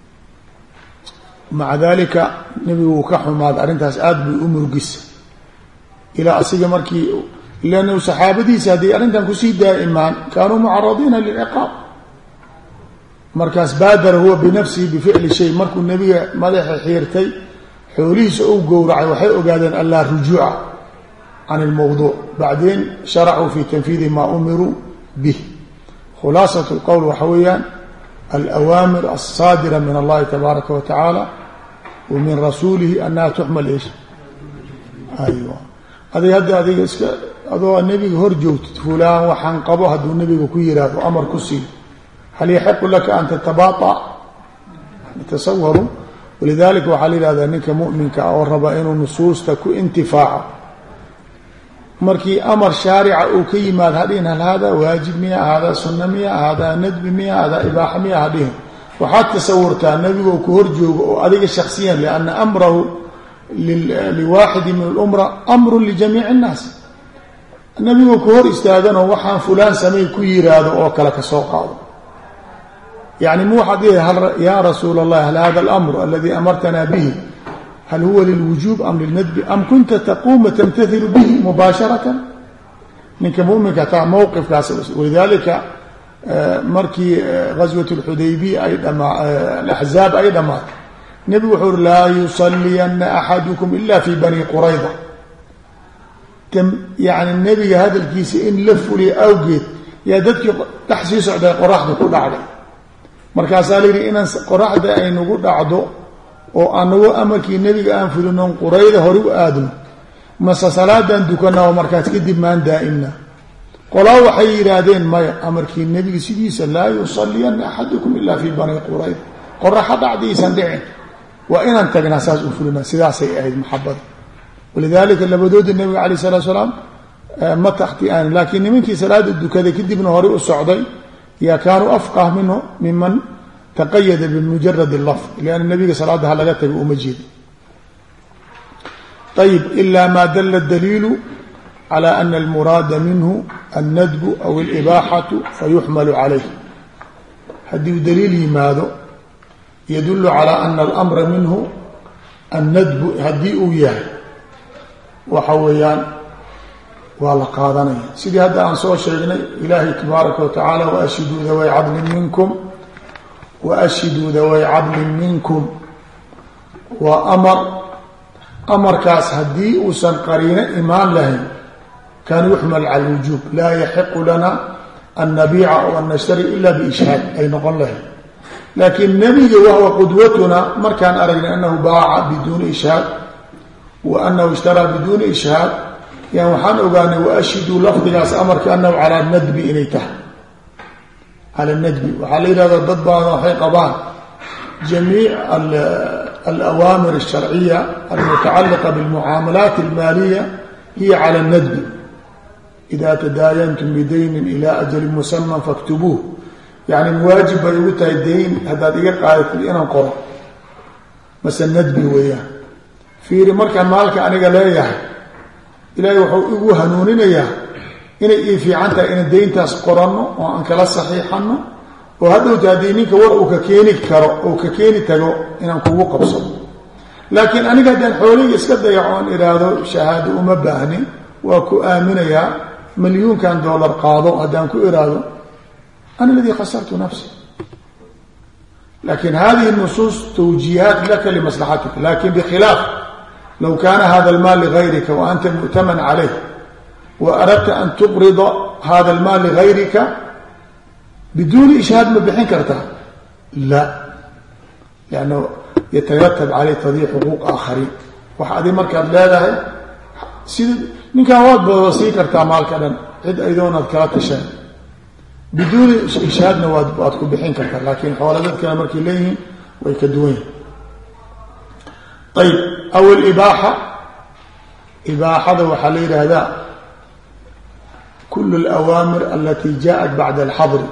Speaker 1: maca dalika nebigu uu ka xumaaday arrintaas aad bay u murgisa ilaa asiga markii lan saxaabadiisa hadday arrintan kusii daa'imaan kaanuu mucaradiina lilciqaab markaas baadara huwa binafsihi bificli shay markuu nebiga madaxa xiirtay xoolihiisa u gowracay waxay ogaadeen anlaa rujuuca can اlmawduuc bacdeen sharacuu fi tanfiidi maa umiruu bih khulaasat اlqowl waxa weeyaan alawaamir alsaadira min allahi tabaaraka wa tacaala wa min rasuulihi annaha tuxmal ish aywa adig hadda adiga iska adoo nebiga hor joogtid fulaan waxaan qabo hadduu nebiga ku yihahdo amar ku siiyo hal yaxiqu laka an tatabaaطa tasawaru walidalika waxaa la yihahdaa ninka mu'minka ah oo raba inuu nusuusta ku intifaaco markii amar shaarica uu ka yimaad hadhihin hal haadaa waajib miya haadaa sunna miya haadaa nadbi miya haadaa ibaaxa miya hadhihin waxaad tasawurtaa nebigoo ku hor joogo oo adiga shaksiyan lianna amrahu liwaaxidi min alumra amru lijamiici innaas nebigoo ku hor istaaganoo waxaan fulaan samay ku yiraahdo oo kale ka soo qaado yani mu waxaad dhihi ya rasuul اllahi hal hada alamr aladi amartana bihi hal huwa lilwujuub am lilnadbi am kunta taquuma tamtahilu bihi mubaasharatan ninka muminka taa mowqifkaas walidalika markii gaswat اlxudaybiya ay dhamaa alaxzaab ay dhamaatay nebigu wuxuu uri laa yusaliyana axadukum ila fi bani qurayda yani nebiga hadalkiisa in la fuliya awgeed yaa dadkii dhex sii socday qoraxda ku dhacday markaasaa la yidhi inaan qoraxda ay nagu dhacdo oo anago amarkii nebiga aan fulinon qurayda hore u aadno mase salaadaan dukana oo markaas kadib maan daa'imna qolaa waxay yidhaahdeen maya amarkii nebiga sidiisa laa yusaliyana axadukum ila fi bani qurayda qoraxa dhacdiisan dhicin waa inaan tagnaa saas u fulina sidaasay ahayd maxabada walidalika labadooda nebiga alayh salatu salaam ma takhti'aan laakiin nimankii salaada dukaday kadibna hore u socday ya kaanuu afqah minhu miman taqayada bimujarad lafd lianna nabiga salaada ha laga tago uma jeedi ayib ila ma dala daliilu cala ana almuraada minhu annadbu aw alibaaxatu fayuxmalu calayh haddii u daliil yimaado yadulu cala ana alamra minhu annadbu haddii uu yahay waxa weeyaan waa la qaadanaya sidii hadda aan soo sheegnay ilaahay tabaaraka wa tacaala waashhiduu daway cadlin minkum waashhiduu daway cadlin minkum waa amar amarkaas haddii uusan qariino imaan lahayn kaana yuxmal cala alwujuub laa yaxiqu lana an nabiica aw an nashtari ila biishhaad ay noqon lahayn laakiin nebiga wahwa qudwatuna markaan aragnay annahu baaca biduuni ishhaad wa annahu ishtaraa biduuni ishhaad yan waxaan ogaanay waashhiduu lafdigaas amarka anahu calaa nadbi inay tahay cala nadbi waxaa la yidhahdaa dad badan waxay qabaan jamiic alawaamir alsharciya almutacaliqa bilmucaamalaat almaaliya hiya cala nadbi ida tadaayantum bidaynin ila ajalin musaman faktubuuh yani muwaajib bay ugu tahay dayn haddaad iga qaadatid inaan qoro mase nadbi weeyaan fiiri markaan maalka aniga leeyahay ilaahay wuxuu igu hanuuninayaa inay ii fiican tahay inaan dayntaas qoranno oo aan kala saxiixanno oo hadhowta haddii ninka war uu ka keeni karo uu ka keeni tago inaan kugu qabsado laakiin aniga haddaan xoolihii iska dayaco oon idhaahdo shahaado uma baahni waa ku aaminayaa milyuunkan dollar qaado haddaan ku idhaahdo ana aladii khasartu nafsi laakiin hadihi nusuus tawjiihaat laka limaslaxatika lakin bikhilaaf low kaana hada almaal ligayrika wa anta mu'taman calayh wa aradta an tuqrida hada almaal ligayrika biduuni ishhaad ma bixin kartaa la liannahu yataratab caleyh tadiic xuquuq aakhariin wax adi markaad leedahay sida ninkan waad boosii kartaa maalka dhan cid aydoonad kala tashaan biduuni ishaadna waad waad ku bixin kartaa laakiin xoola dadkana markay leeyihiin way ka duwan yihiin ayib aw alibaaxa ibaaxada waxaa la yidhaahdaa kul alawaamir alati jaءat bacda alxadri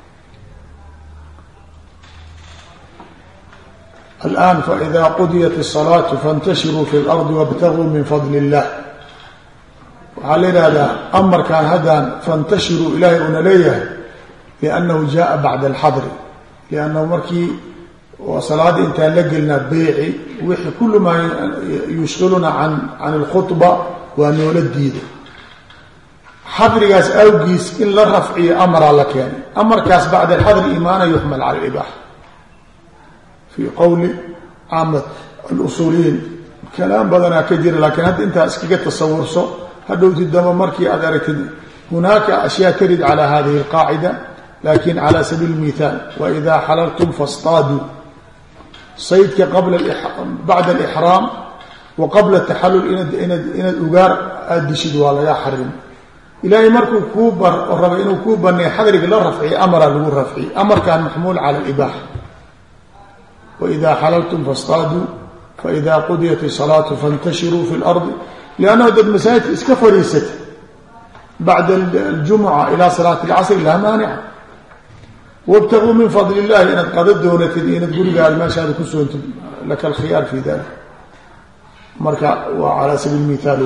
Speaker 1: الآن فإذا قضيت الصلاة فانتشروا في الأرض وابتغوا من فضل الله وعلى هذا أمر كان هذا فانتشروا إلهي أنليه لأنه جاء بعد الحضر لأنه مركي وصلاة انت لقلنا بيعي وحي كل ما يشغلنا عن عن الخطبة ونولد ديده حضر قاس أوقيس إلا رفعي أمر لك يعني أمر كاس بعد الحضر إيمانا يحمل على الإباحة في قول عامة الأصوليين كلام بدنا كثير لكن هذا أنت أسكت تصور صو هذا الدم مركي أدرك هناك أشياء ترد على هذه القاعدة لكن على سبيل المثال وإذا حللتم فاصطادوا صيدك قبل الإحرام بعد الإحرام وقبل التحلل إن إن إن الأجار أدشد ولا يحرم إلهي مركو كوبر الربع إنه كوبر إنه حضرك لا رفعي أمر له رفعي أمر كان محمول على الإباحة وإذا حللتم فاصطادوا فإذا قضيت الصلاة فانتشروا في الأرض لأنه هذا المساجد اسكفريست بعد الجمعة إلى صلاة العصر لا مانع وابتغوا من فضل الله إن قضت دونة إن تقول قال ما شاء كسو لك الخيار في ذلك مركع وعلى سبيل المثال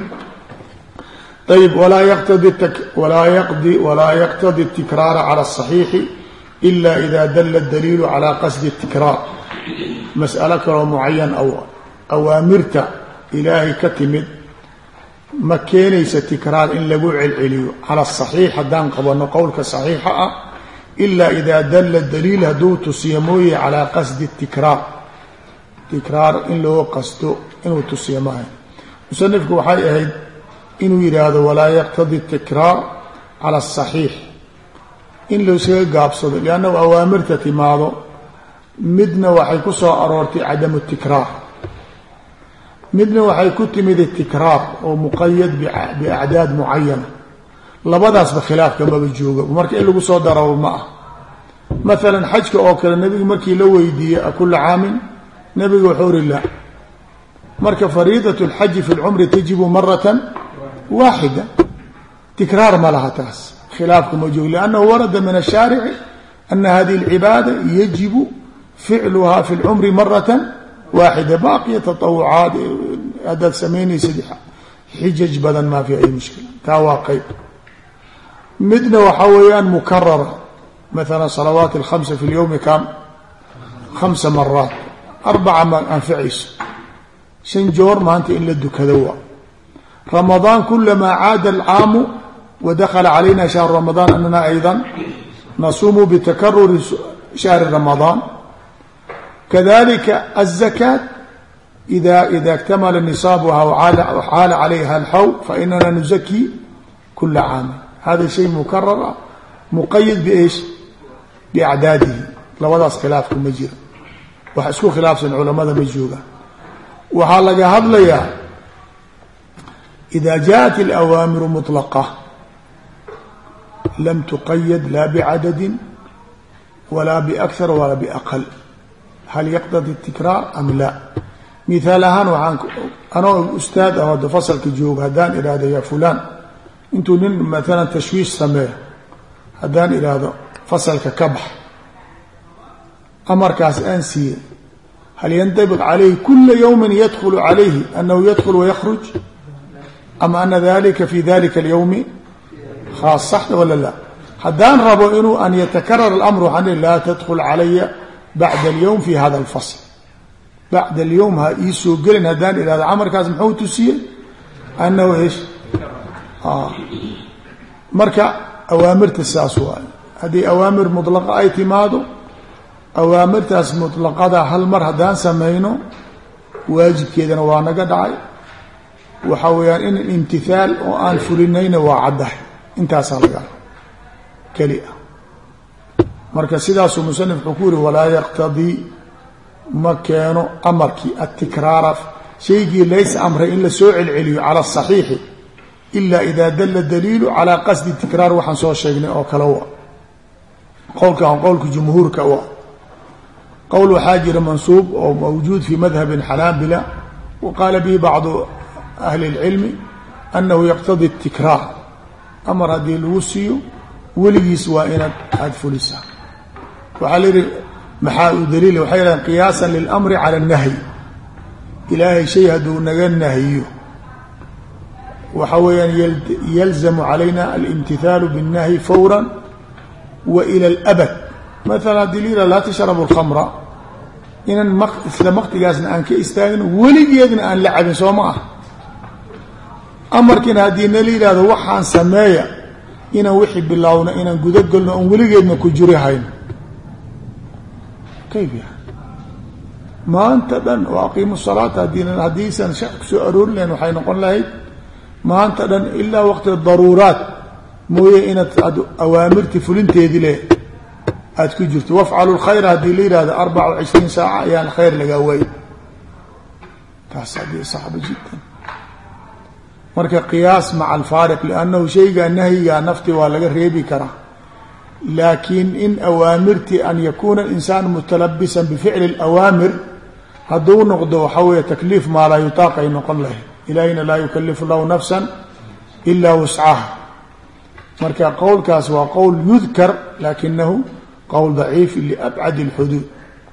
Speaker 1: طيب ولا يقتضي التك ولا يقضي ولا يقتضي التكرار على الصحيح إلا إذا دل الدليل على قصد التكرار مسألة كرو معين أو أوامرت إلهي كتمد ما كينيس التكرار إن لقوع العليو على الصحيح هدان قبلنا قولك صحيحة إلا إذا دل الدليل هدوت سيموي على قصد التكرار تكرار إن له قصده إنه تسيموه مصنفك وحي أهد إنه يراد ولا يقتضي التكرار على الصحيح إن لو سيء قابصد لأنه أوامرت تماضو مدنا وحي كسو أرورتي عدم التكرار مدنا وحي كتمد التكرار ومقيد بأعداد معينة لبداس بخلاف كما بجوغا ومركي إلو كسو دروا معه مثلا حجك أوكل النبي مركي لو يدي كل عام نبي وحور الله مركي فريضة الحج في العمر تجب مرة واحدة تكرار ما لها تاس خلافكم وجوه لأنه ورد من الشارع أن هذه العبادة يجب فعلها في العمر مرة واحدة باقية تطوعات هذا سميني سدحة حجج بدن ما في أي مشكلة تواقي مدنا وحويان مكررة مثلا صلوات الخمسة في اليوم كم خمس مرات أربعة ما أنفعيس سنجور ما أنت إلا الدكذوة رمضان كلما عاد العام ودخل علينا شهر رمضان أننا أيضا نصوم بتكرر شهر رمضان كذلك الزكاة إذا إذا اكتمل نصابها وحال عليها الحول فإننا نزكي كل عام هذا شيء مكرر مقيد بإيش بأعداده لوضع خلافكم مجير وحسكو خلاف سن علماء مجيوغا وحالك هذا إذا جاءت الأوامر مطلقة لم تقيد لا بعدد ولا بأكثر ولا بأقل هل يقتضي التكرار أم لا مثالها وعن أنا أستاذ هذا فصل كجوج هدان إلى هذا يا فلان أنتوا مثلا تشويش سماه هدان إلى هذا فصل ككبح أمر كاس أنسي هل ينطبق عليه كل يوم يدخل عليه أنه يدخل ويخرج أم أن ذلك في ذلك اليوم خاص صح ولا لا هدان ربوا إنه أن يتكرر الأمر عن لا تدخل علي بعد اليوم في هذا الفصل بعد اليوم يسوق قلن هدان إلى هذا عمر كاظم حوت تسير أنه إيش آه مركع أوامر تساسوال هذه أوامر مطلقة أي تماده أوامر تاس مطلقة هل مر هدان سمينه واجب كذا وانا قد عاي وحويان إن الامتثال وآن فلنين وعده انت أصالك كليئة مركز سيداس ومسنف حكوري ولا يقتضي ما كانوا أمرك التكرار shaygii laysa amray in la soo celceliyo cala asaxiixi ilaa idaa dalla daliilu calaa qasdi tikraar waxaan soo sheegnay oo kale wa qowlkan qowlka jumhuurka wa qowl waxaa jira mansuub oo mawjuud fi madhabi xanaabila wa qaala bihi bacdu ahli اlcilmi annahu yaqtadi tikraar amar haddii lagu siiyo weligiis waa inaad aada fulisaa waxaa la yihi maxaa u daliila waxay yidhahdeen qiyaasa lilamri cala annahyi ilaahay shay hadduu naga nahiyo waxa weeyaan yalzamu calayna alimtihaalu biاnnahyi fawra wa ila alabad maala haddii la yihah laa tashrabu alkhamra inan m isla maktigaasna aan ka istaagin weligeedna aan la cabin soo ma ah amarkiina haddii na la yidhahdo waxaan sameeya inaan wixii bilaawno inaan gudagelno oon weligeedna ku juri hayno kayf ya maanta dhan oo aqiimu salaata haddii haddiisan shak kusoo aroori lahayn waxay noqon lahayd maanta dhan ilaa waqti daruuraat mooye inaad awaamirtii fulinteedii leh aada ku jirto wafcalu lkhayra haddii la yihahdo arbaca wa cishriin saaca ayaan khayr lagaa waayey taas haddii saxba jiddan marka qiyaas maca alfaariq liannahu shaygaa nahyigaa nafti waa laga reebi karaa laakiin in awaamirtii an yakuuna alinsaan mutalabisan bificli alawaamir hadduu noqdo waxaa weeye takliif maa laa yutaaq ay noqon lahayd ilaahina laa yukalifu lahu nafsan ilaa wuscaha marka qowlkaas waa qowl yudkar laakinahu qowl daciif liabcadi اlxuduud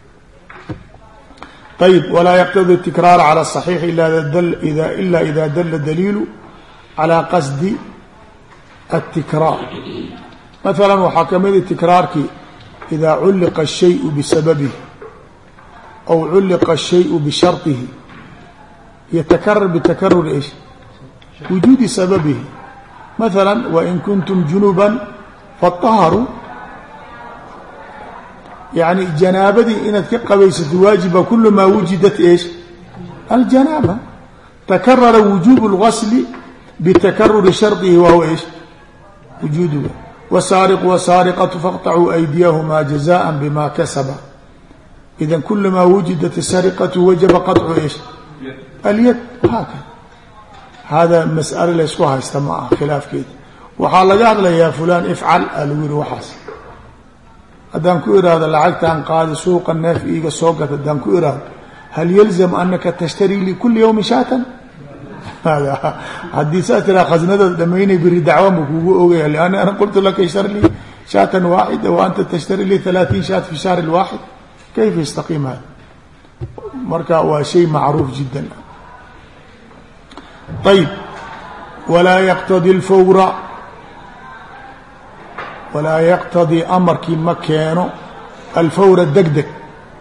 Speaker 1: ayb walaa yaqtadi tikraar cala asaxiix ila ida dala daliilu calaa qasdi atikraar maala waxaa ka mida tikraarkii idaa culliqa الshayu bisababihi aw culliqa الshayu bisharطihi yatakarar bitakarur ish wujuudi sababihi maala wain kuntum junuba faطaharuu yani janaabadii inaad ka qabaysato waajiba kulu maa wujidat eesh aljanaaba takarara wujuub اlgasli bitakaruri shardihi wahuwa eesh wujuuduga wasaariqu wasaariqatu faqطacuu aydiyahumaa jazaءa bima kasaba idan kulamaa wujidat sariqatu wajaba qaطcu eesh alyad haakada hada mas'ale laysku haysta ma aha khilaafkeeda waxaa laga hadlayaa fulaan ifcal a lagu yihi waxaas haddaan ku iraahdo lacagtaan qaadi suuqa neef iiga soo gata haddaan ku iraahdo hal yalzam anaka tashtarii likuli yawmin shaatan haddii saas tiraa khasnadaad dhamaynay biri dacwanba kuugu ogaya lianna ana qultu laka ishtari lii shaatan waaxida wa anta tashtari lii halaaثiin shaat fi shahri waaxid kayfa yastaqiim hada marka waa shay macruuf jiddan ayb walaa yaqtadi lfawra walaa yaqtadii amarkii ma keeno alfawra deg deg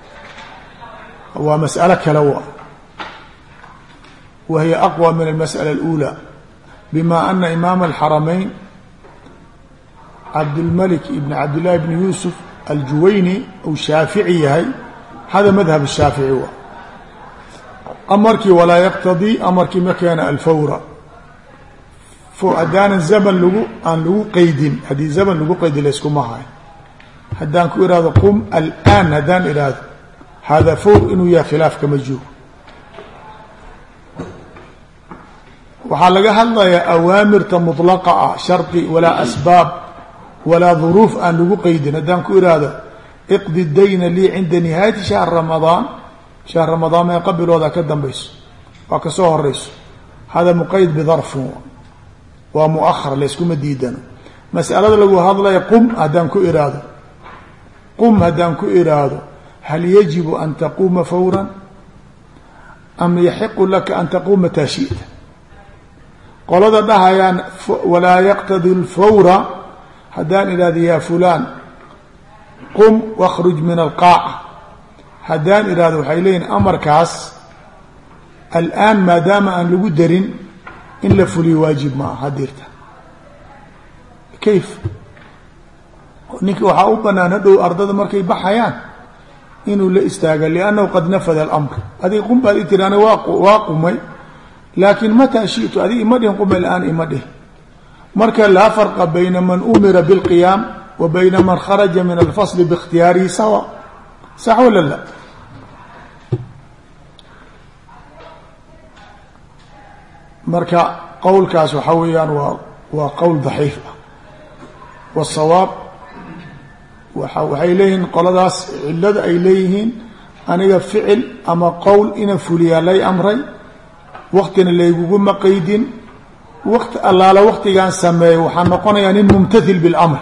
Speaker 1: waa mas'alo kale wa wa hiya aqwى min almasأala اlأulى bima ana imaama alxaramayn cabdulmalik ibn cabdillahi bni yuusuf aljuwayni ou shaafici yahay hada madhab الshaafici wa amarkii walaa yaqtadii amarkii ma keena alfawra haddaanan zaman lagu aan lagu qaydin haddii zaman lagu qaydi layskuma hayo haddaan ku ihahdo qum alaan haddaan ihahdo hada fawr inuu yahay khilaaf kama joogo waxaa laga hadlayaa awaamirta mطlaqa ah shardi walaa asbaab walaa duruuf aan lagu qaydin haddaan ku ihahdo iqdi dayna lii cinda nihaayati shahr ramadaan shahr ramadaan mee qabilooda ka dambayso waa ka soo horeyso hada muqayd bidarfin waa muahar layskuma diidano mas'alada lagu hadlaya qum haddaan ku iraahdo qum haddaan ku iraahdo hal yajibu an taquuma fawra am yaxiqu laka an taquuma mataa shi'ta qolada dhahayaan walaa yaqtadi lfawra haddaan ihahdo yaa fulaan qum wakhruj min alqaaca haddaan ihahdo waxay leeyihin amarkaas alaan maadaama aan lagu darin in la fuliyo waajib ma aha hadirta kayf ninka waxaa u banaan hadhow ardada markay baxayaan inuu la istaaga liannahu qad nafada alamr adiga qum baad i tiri ana waa qumay laakin mataa shi'tu adiga ima dhihin qum alaan ima dhih marka laa farqa bayna man umira bilqiyaam wa bayna man kharaja min alfasli biikhtiyaarihi sawa sax wala la marka qowlkaas waxaa weeyaan waa waa qowl daciif ah. wasawaab waa waxay leeyihiin qoladaas cilada ay leeyihiin aniga ficil ama qowl ina fuliyaa lay amray waqtina layguguma qaydin waqti allaala waqtigaan sameeyo waxaa noqonayaa nin mumtathil bilamr.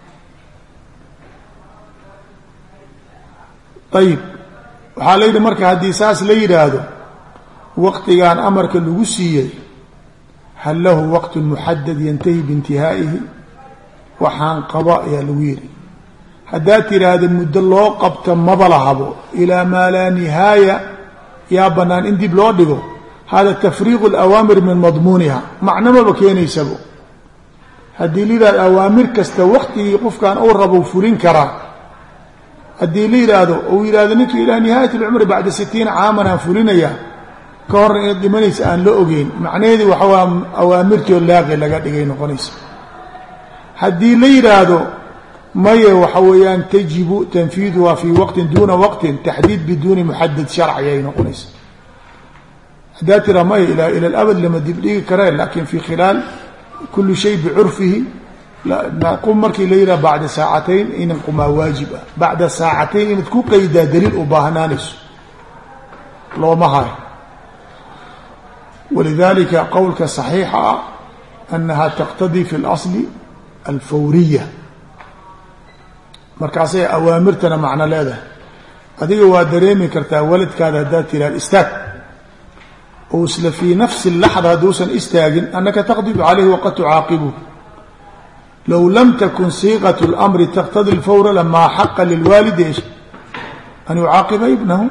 Speaker 1: ayib waxaa la yidhi marka haddii saas la yidhaahdo waqtigaan amarka lagu siiyey hal lahu waqtun muxadad yantahi biintihaa'ihi waxaan qaba ayaa lagu yidhi. haddaad tidhaahda muddo loo qabto maba lahabo ilaa maa laa nihaaya yaa bannaan in dib loo dhigo hada tafriiqu alawaamir min madmuuniha macno maba keenaysabo. haddii la yidhahdo awaamir kasta waqtigii qofkaan uu rabo fulin karaa haddii la yidhaahdo uu yidhahdo ninkii ilaa nihaayat alcumri bacda sitiina caaman aan fulinayaa ka horna inaad dhimanaysa aan la ogeyn macnaheedii waxawaa awaamirtoo laaqi laga dhigay noqonaysa. haddii la yidhaahdo maye waxa weeyaan tajibu tanfiiduha fii waqtin duuna waqtin taxdiid biduuni muxadad sharci ay noqonaysa. haddaad tiraa maya ila ila alabad lama dibdhigi kareen lakin fi khilaal kuli shay bicurfihi qum markii la yidhaha bacda saacatayn inan qumaa waajib ah bacda saacatayn inaad ku qaydaa daliil u baahnaanayso looma hayo. walidalika qowlka صaxiixa ah anaha taqtadii fi اlasli alfawriya markaasay awaamirtana macno leedahay. adiga waa dareemi kartaa waladkaada haddaad tiraad istaag oo isla fii nafsi laxda hadduusan istaagin annaka taqdibu calayhi waqad tucaaqibuh. low lam takun siiqat اlamri taqtadi lfawra lamaa xaqa lilwaalidi ish an yucaaqiba ibnahu.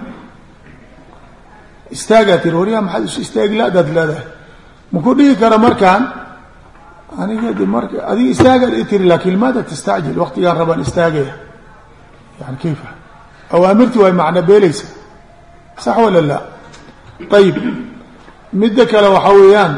Speaker 1: istaagaa tiri waryaa maxaad isu istaagi la-daad leedahay maku dhigi kara markaan aniga marka adiga istaagaad i tiri lakin limaada tastacjil waqtigaan rabaan istaagaya yani kayfa awaamirtii way macno beelaysa sax wala la. ayib midda kale waxaa weeyaan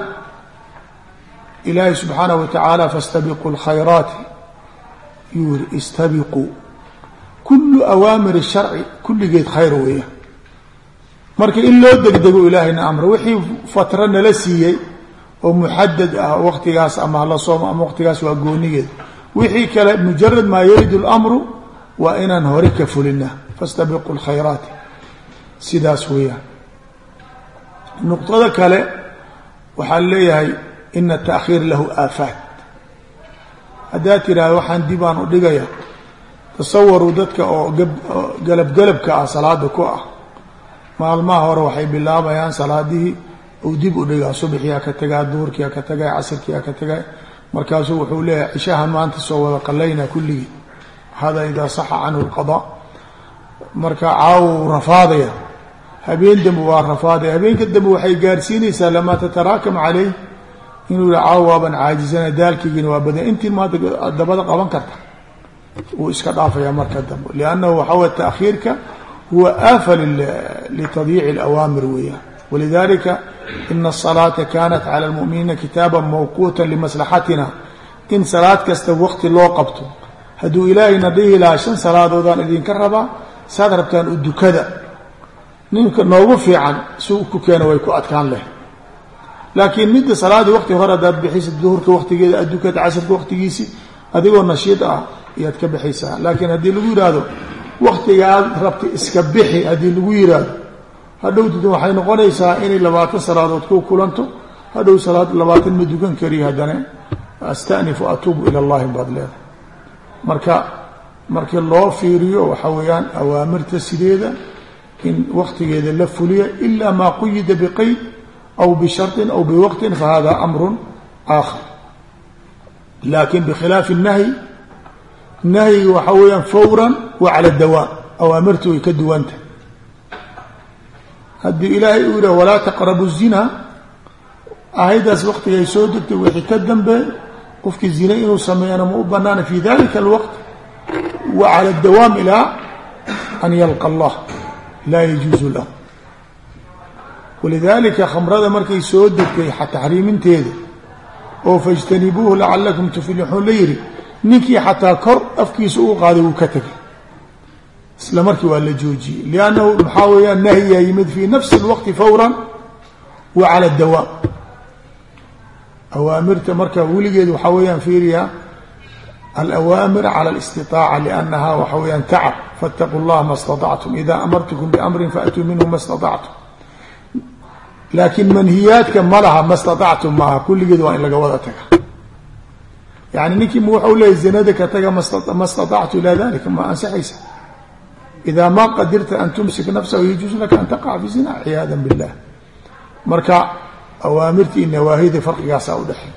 Speaker 1: ilaahay subxaanaه wa tacaala faاstabiquu اlkhayraati yuu yiri istabiquu kulu awaamir الsharci kulligeed khayr weeya. marka in loo degdego ilaahayna amra wixii fatra nala siiyey oo muxadad ah waqtigaas ama hala soomo ama waqtigaas waa goonigeed. wixii kale mujarad maa yaridu اlamru waa inaan hore ka fulina faاstabiquu اlkhayraati sidaas weeyaan. nuqطada kale waxaa leeyahay ina taأkhiir lahu aafaat. haddaad tiraahdo waxaan dibaan u dhigaya tasawaruu dadka oo galabgalabka ah salaada ku ah maalmaha hore waxay bilaabayaan salaadihii uu dib u dhigaa subaxiyaa ka tagaa duhurkiyaa ka tagay casirkiyaa ka tagay markaasuu wuxuu leeyahay cishaha maanta soo wada qalayna kulligii hada idaa saxa canhu اlqaضاء. marka caawo rafaadaya habeen dambe waa rafaadaya habeenka dambe waxay gaarsiinaysaa lamaa tataraakam caleyh inuu yihi caawo waaban caajisana daalkigiina waa badan intii maanta dabada qaban karta wuu iska dhaafaya marka dambe liannahu waxaa way taakhiirka huwa aafa litadyiici اlawaamir weeyaan. walidalika ina الصalaata kanat calى اlmu'miniina kitaaba mawquuta limaslaxatina in salaad kasta waqti loo qabto hadduu ilaahayna dhihi lahaa shan salaadoodaan idinka rabaa saad rabtaan u dukada ninka noogu fiican si u ku keeno way ku adkaan leh. laakiin midda salaadii waqti hore haddaad bixisa duhurka waqtigeeda adukada casirka waqtigiisi adigoo nashiid ah ayaad ka bixaysaa. laakiin haddii lagu yidhaahdo waqtigaad rabta iska bixi haddii lagu yidhaahdo hadhowtid waxay noqonaysaa inay labaatan salaadood ku kulanto hadhow salaad labaatan ma dukan kariyo haddana astanifu atuubu ila اllahi baad leedahay. marka markii loo fiiriyo waxaa weeyaan awaamirta sideeda in waqtigeeda la fuliya ilaa maa quyida biqayd aw bisharطin aw biwaqtin fahada amru aakhar. laakin bikhilaafi الnahyi nahyiga waxaa weeyaan fawran wa cala dawaam awaamirtu way ka duwanta. haddii ilaahay uu yidhah walaa taqrabu الzina aayaddaas waqtigay soo degtay wixii ka dambeey qofkii zina inuu sameeyana ma u banaana fi dalika اlwaqt wa cala اdawaam ilaa an yalqa allah laa yajuuzu lah. walidalika khamrada markay soo degtay taxriiminteeda oo faاjtanibuuhu lacalakum tuflixuun la yihi ninkii xataa kor afkiisa uu qaaday wuu ka tegay isla markii waa la joojiyey liannahu maxaa weeyaan nahyaa yimid fii nafsi اlwaqti fawra wa cala اdawaam awaamirta marka weligeed waxaa weeyaan fiiriya alawaamir cala alistitaaca liannaha waxa weyaan tacab faاtaquu اllaha ma اstaطactum ida amartukum biamrin faatuu minhu ma اstaطactum laakiin manhiyaadka ma laha ma اstaطactum maaha kulligeed waa in laga wada taga yani ninkii m waxau leeyay zinada ka taga ma اstaطactu ila dalika ma ansaxaysa ida ma qadirta an tumsik nafsahu yajuuز laka an taqaca fi zina ciyaada biاllah marka awaamirta iyo nawaahida farqigaasaa udhexey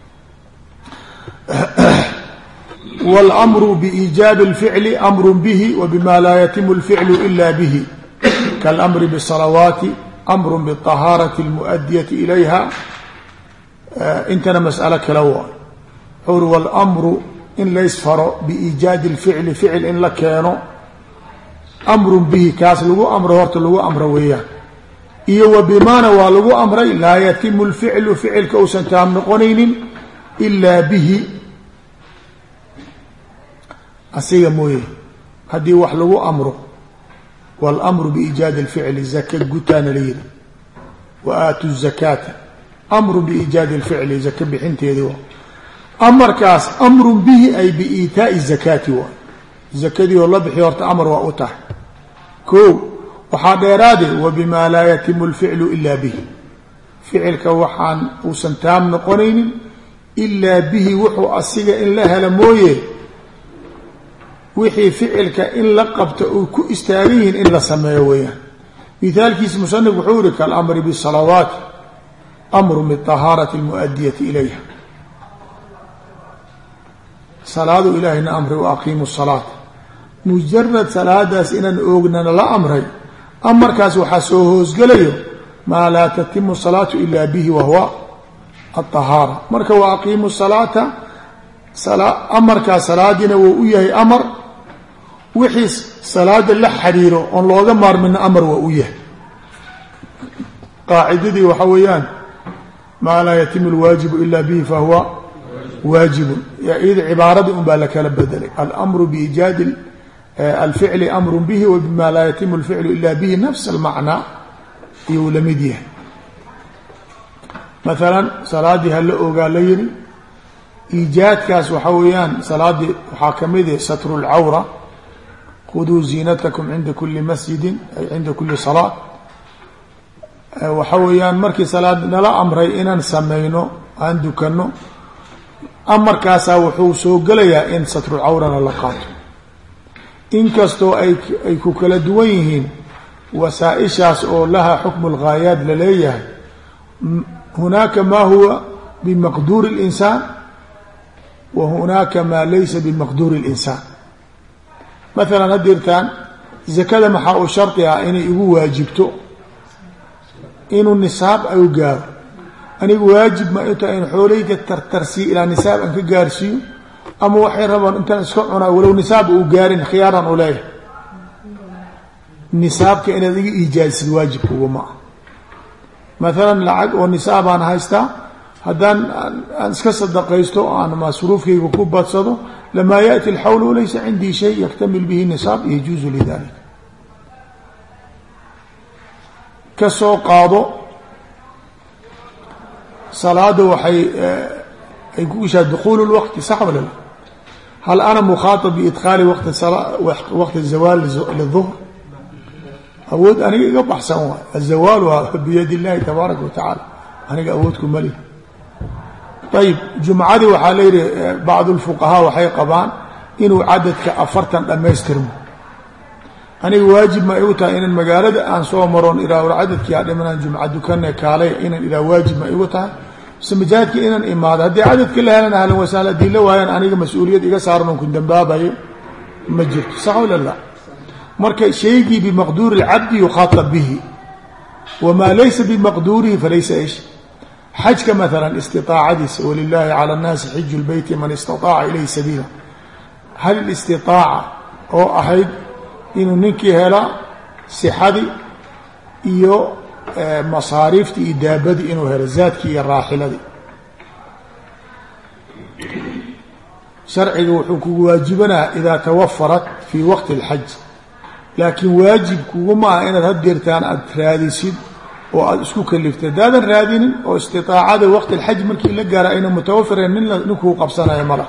Speaker 1: wاlأmru biiijaabi اlficli amru bihi wbima laa yatimu اlficlu ila bihi kaاlamri bالصalawaati amru bالطahaarati اlmuؤadiyati ilayha intana mas'alo kale waay xur wاlأmru in laysfaro biiijaadi اlficli ficil in la keeno amru bihi kaas lagu amro horta lagu amro weeyaan iyo wbimaana waa lagu amray laa yatimu اlficlu ficilka uusan taam noqonaynin ilaa bihi asiga mooye haddii wax lagu amro wاlأmru biiijaadi اlficli zaka gutaana la yihi wa aatu الzakaata amru biiijaadi اlficli zaka bixinteedi waa amarkaas amru bihi ay biiitaaءi الzakaati waa zakadii oo la bixi horta amar waa u tahay ko waxaa dheeraade wbima laa yatimu اlficlu ila bihi ficilka waxaan uusan taam noqonaynin ilaa bihi wuxuu asiga in la helo mooye wixii ficilka in la qabto uu ku istaagan yihiin in la sameeyo weeyaan mithaalkiisa musanif wuxuu yihi kaalamri bالصalawaati amru bالطahaarati اlmuؤadiyati ilayha salaadu ilaahayna amray wa aqiimu الصalaata mujarad salaadaas inaan oognana la amray amarkaas waxaa soo hoosgelayo maa laa tatimu الsalaatu ila bihi wahuwa aلطahaara marka wa aqiimu الsalaata amarkaas salaadiina wuu u yahay amar wixii salaada la xiriiro oon looga maarmina amar waa u yahay qaacidadii waxaa weeyaan maa laa yatimu اlwaajibu ila bihi fahuwa waajibun iyada cibaaradii un baa lakala bedelay almru biiijaadi alficli amru bihi wbima laa yatimu اlficlu ila bihi nafs almacnaa iyuu la mid yahay maalan salaadii hala ogaa la yiri iijaadkaas waxaa weeyaan salaadii waxaa kamid ah satru اlcawra khuduu ziinatakum cinda kuli masjidin ay cinda kuli salaa waxa weeyaan markii salaad nala amray inaan sameyno aan dukano amarkaasaa wuxuu soo gelayaa in satru cawrana la qaato inkastoo ay ay ku kala duwan yihiin wasaaئishaas oo laha xukmu اlghaayaat laleeyahay hunaaka ma huwa bimaqduuri الإnsaan wa hunaaka maa laysa bimaqduuri الإnsaan maala hadirtaan zakada maxaa u shardi ah inay igu waajibto inuu nisaab ay gaaro anigu waajib ma inta in xooleyga tartarsiiyo ilaa nisaab aan ka gaarsiiyo ama waxay rabaan intaan iska cunaa walow nisaab uu gaarin khiyaaran u leeyahay nisaabka inaad iga iijaazisid waajibkuguma ah maalan lacag oo nisaabaan haystaa haddaan aan iska sadaqaysto aan masruufkayga ku badsado lamaa yaأti اlxawl walaysa cindii shay yaktamil bihi nisaab yajuuzu lidalik ka soo qaado salaada waxay ay ku ishaa dukuul اlwaqti sax wala la hal ana mukhaaطab biidkhaali waqti waqti zawaal liلظhr awood aniga iga baxsan waay azawaal waa biyad اllahi tabaaraka wa tacaala aniga awoodku mali ayib jumcadii waxaa layihi bacd اlfuqahaa waxay qabaan inuu cadadka afartan dhammaystirmo aniga waajib ma igu tahay inaan magaalada aan soo maroon iraa war cadadkii adhimanaan jumca dukane kaalay inaan iraa waajib ma igu tahay mise majaadka inaan imaado haddii cadadka la helan ahlan wasaal haddii la waayaan aniga mas-uuliyad iga saaran on ku dambaabayo ma jirto sax wala la marka shaygii bimaqduuri اlcabdi yukhaaطab bihi wamaa laysa bimaqduurihi falaysa ish xajka maala istiaacadiisa walilahi calى اnnaasi xiju lbeyti man istaطaaca ilayhi sabiila hal اlistiطaaca oo ahayd inuu ninkii hela sixadii iyo masaariiftii iyo daabadii inuu helo zaadkii iyo raaxiladii sharciga wuxuu kugu waajibanaa idaa tawafarat fii waqti اlxaj laakiin waajib kuguma ah inaad haddeertaan aad raadisid oo aad isku kaliftay daadan raadinin oo istiaacada waqti alxaj markii la gaara ayna mutawafireen nin ninkuu qabsanaya mala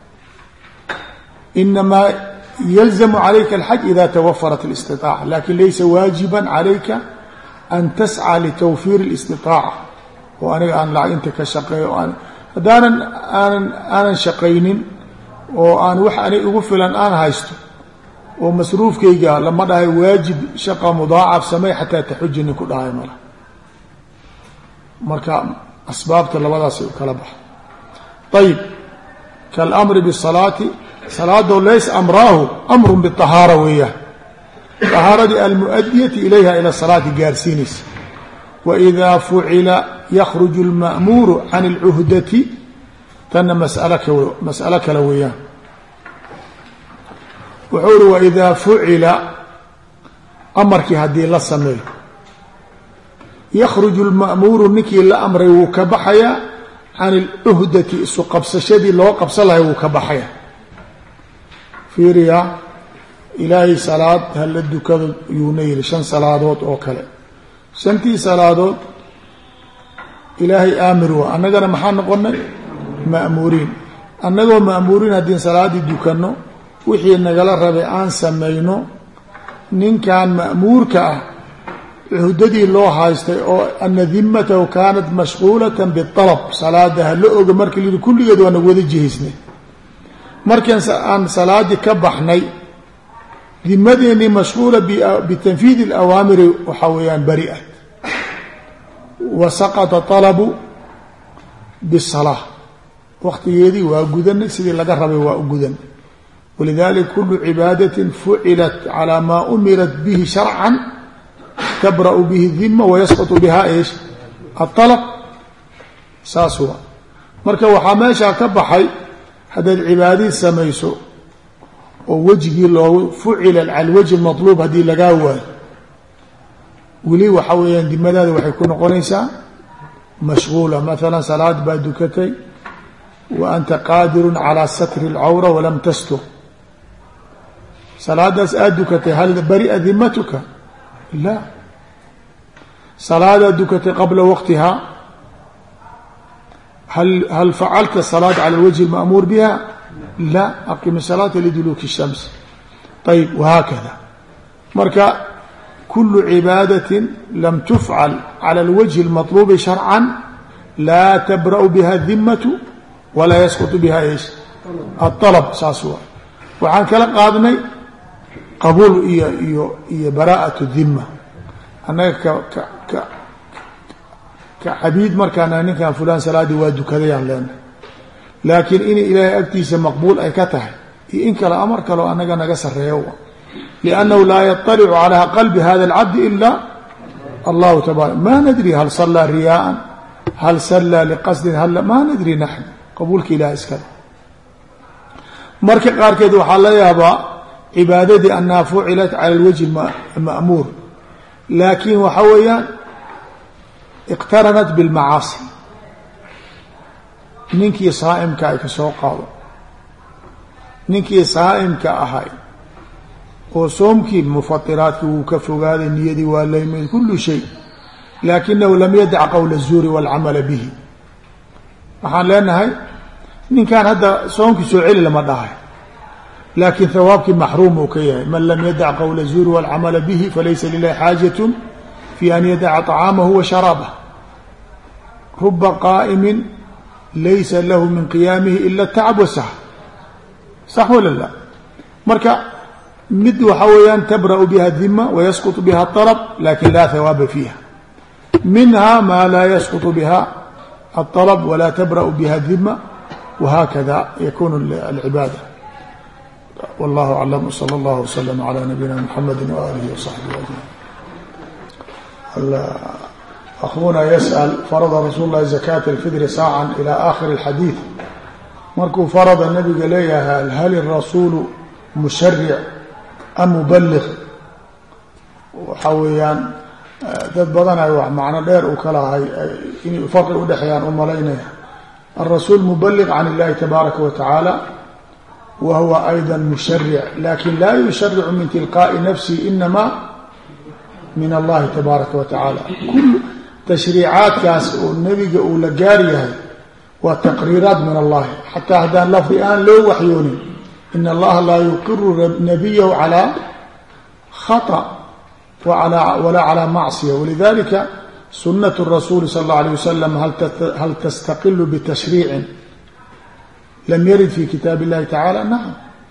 Speaker 1: inamaa yalzamu calayka alxaj ida tawafarat اlistiaaca lakin laysa waajiba calayka an tascى litawfiir اlistiaaca oo aniga aan lacag inta ka shaqeeyo haddaanan aanan aanan shaqaynin oo aan wax anig ugu filan aan haysto oo masruufkayga lama dhahay waajib shaqa mudaacaf samey xataa taxuji nin ku dhahay mala marka asbaabta labadaas u kala baxa ayib kaalamri bisalaati salaado laysa amraahu amrun biطahaara weeyaan طahaaradii almuؤadiyati ilayha ila salaati gaarsiinaysa waidaa fucila yakruju اlma'muuru can اlcuhdati tanna mas'alo kale weeyaan wuxuu uri waidaa fucila amarkii haddii la sameeyo yakruju اlma'muuru ninkii la amray wuu ka baxayaa can اlcuhdati isu qabsashadii loo qabsan lahay wuu ka baxaya fiiriya ilaahay salaad hala dukado yuuna yidhi shan salaadood oo kale shantii salaadood ilaahay aamir waa annagana maxaa noqonay ma'muuriin annagoo ma'muuriin haddiin salaaddii dukanno wixii nagala rabay aan samayno ninkan ma'muurka ah cuhdadii loo haystay oo ana dimatahu kaanat mashquulatan bialab salaada hala oga markii la yidhi kulligeed waa nag wada jihaysnay markaan aan salaaddii ka baxnay dimadeennii mashquula bitanfiidi alawaamiri waxaa weeyaan bari'at wa saqata talabu bisalaa waqtigeedii waa gudanay sidii laga rabay waa u gudanay walidalika kulu cibaadatin fucilat calaa maa umirat bihi sharcan tabra'u bihi dima wayasqatu biha eesh atalab saas waa marka waxaa meeshaa ka baxay haddaad cibaadii samayso oo wejigii loogu fucila cala wajhi maطluub haddii lagaa waayo weli waxa weeyaan dimadaada waxay ku noqonaysaa mashغuula maala salaad baa dukatay wa anta qaadiru calى satri اlcawra walam tastur salaadaas aad dukatay hal bari'a dimatuka la salaadaad dukatay qabla waqtiha hal facalta salaad cala wajhi اlma'muur biha la aqim salaata liduluuki الshams ayb wahaakada marka kulu cibaadatin lam tufcal cala اlwajhi اlmaطluubi sharcan laa tabra'u biha dimatu walaa yasqutu biha ish aلطalb saas waa waxaan kala qaadnay qabuul iyo iyo iyo bara'aة dima annaga ka ka ka cabiid markaana ninkan fulaan salaaddii waa dukadayaan leenahay laakiin in ilaahay agtiisa maqbuul ay ka tahay iyo in kale amar kaleo annaga naga sareeyo liannahu laa yaطalicu calaa qalbi hada اlcabdi ila allahu tabaara ma nadri hal salaa riyaaan hal sallaa liqasdin hal ma nadri naxn qabuulka ilaah iskale marka qaarkeed waxaa la yaabaa cibaadadii annaha fucilat cala اlwajhi ma'muur laakiin waxa weeyaan iqtaranat bilmacaasi ninkii saa'imka ay ka soo qaado ninkii saa'imka ahay oo soomkii mufatiraadkii wuu ka fogaaday niyadii waa laymid kullu shay laakinahu lam yadac qowla الzuuri wاlcamala bihi waxaan leenahay ninkan hadda soomkii soo celi lama dhahay laakiin hawaabkii maxruum uu ka yahay man lam yadac qowla الzuuri wاlcamala bihi falaysa lilahi xaajaة fi an yadaca طacaamahu wa sharaabah ruba qaa'imin laysa lahu min qiyaamihi ila tacab wasax sax wala la marka mid waxa weeyaan tabra'u biha dima wayasqutu biha aلطalb lakin laa hawaaba fiiha minha ma laa yasqutu biha aلطalb walaa tabra'u biha dima wahakada yakunu alcibaada wallahu aclam wsala اllah wslm calى nabiyina mxamedi waalihi wصaxbihi ajmaciin أخونا يسأل فرض رسول الله زكاة الفطر ساعا إلى آخر الحديث markuu فرض نبiga leeyahay hل الرasuuل مشhرع أم مبلغ waxa weeyaan dad badan ay wax macno dheer u kalahay inay farqi udhexeeyaan u malaynaya الرasuuل مبلغ عن الlahi تبaaرaكa وتaعالى وهuو أيضا مشhرع لكن لا يشhرع من تلقاء نفسه إنما من الlahi تبaaرaكa وتaعالى tashriicaadkaas oo nebiga uu la gaar yahay waa taqriiraat min allahi xataa haddaan lafdi aan loo waxyoonin in allaha laa yuqiru nabiyahu calaa khata walaa calaa macsiya walidalika sunat rasuuli sal اllau alيه wasalam hal tastaqilu bitashriicin lam yarid fi kitaab اllahi tacala nacam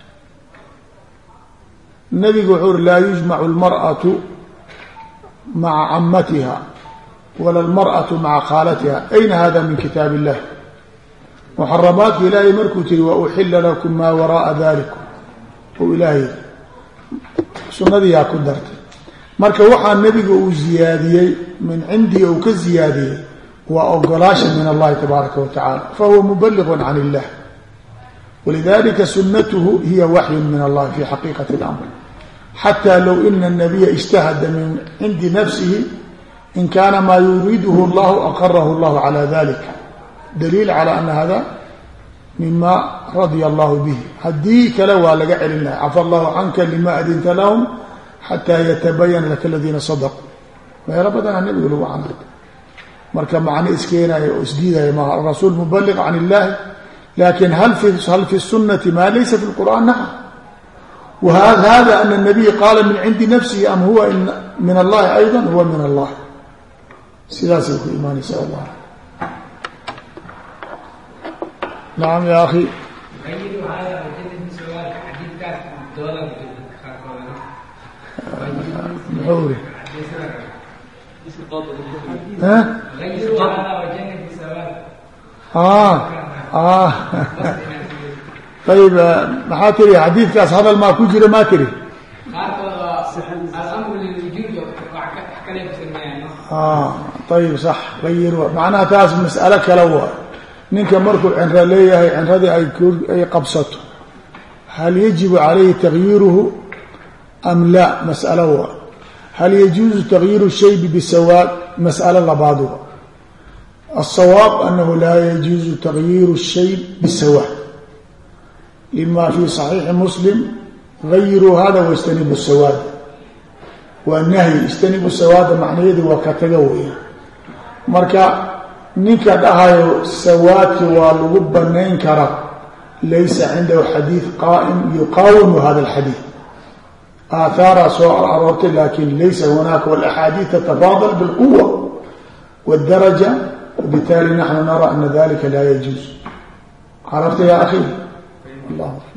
Speaker 1: nabigu wuxuu uri laa yujmacu اlmarأaةu maca camatiha wala اlmarأaةu maca khaalatiha ayna hada min kitaab اllah muxaramaadka ilaahay markuu tiri wa uxila lakum maa waraءa dalikum ou ilaahay sunadiyaa ku dartay marka waxaa nebiga uu ziyaadiyey min cindii uu ka ziyaadiyey waa ogolaasha min allahi tabaaraka wa tacala fahuwa mubaliغ can illah walidalika sunatuhu hiya waxyu min allahi fi xaqiiqati اlamr xataa low ina الnabiya اجtahada min cindi nafsihi in kaana maa yuriiduhu اllahu aqarahu اllahu calى dalika daliil calى ana hada mima radya allahu bih haddii kale waa laga celin lahay cafa allahu canka lima adinta lahum xataa yatabayana laka aladiina sadaquu meelo badanaa nebiga lagu canaantay marka macno iskeenaya oo isdiidaya maaha arasuul mubaliq can illahi lakin hal fi sunati ma laysa fi lqur'an nacam whada ana الnabiy qaala min cindi nafsihi am huwa min allahi ayضa huwa min allah sidaasay ku imaanaysa allah nacam ya akhi muxuu iri ayib maxaa tiri xadiidkaas hadal maa ku jira maa tiri ayib sax ayir macnaha taas mas'alo kale waa ninka markuu cinro leeyahay cinradii ay qabsato hal yajibu calayhi takyiiruhu am la mas'alo waa hal yajuuzu takyiiru shaybi bisawaad mas'alo labaaduba aلsawaab anahu laa yajuuzu takyiiru shay bisawaad lima fi صaxiixi muslim gayiruu hada wاjtanibu sawaad waa nahyi ijtanibu sawaada macnaheedu waa ka taga weya marka ninka dhahayo sawaadka waa lagu banayn karaa laysa cindahu xadiid qaa'im yuqaawimu hada اlxadiid aahaaraa soo aroortay lakin laysa hunaaka wاlaxaadiid tatafaadal bاlquwa wاdaraja wbitaali naxnu nara ana dalika laa yajuuz carafta ya akhi الله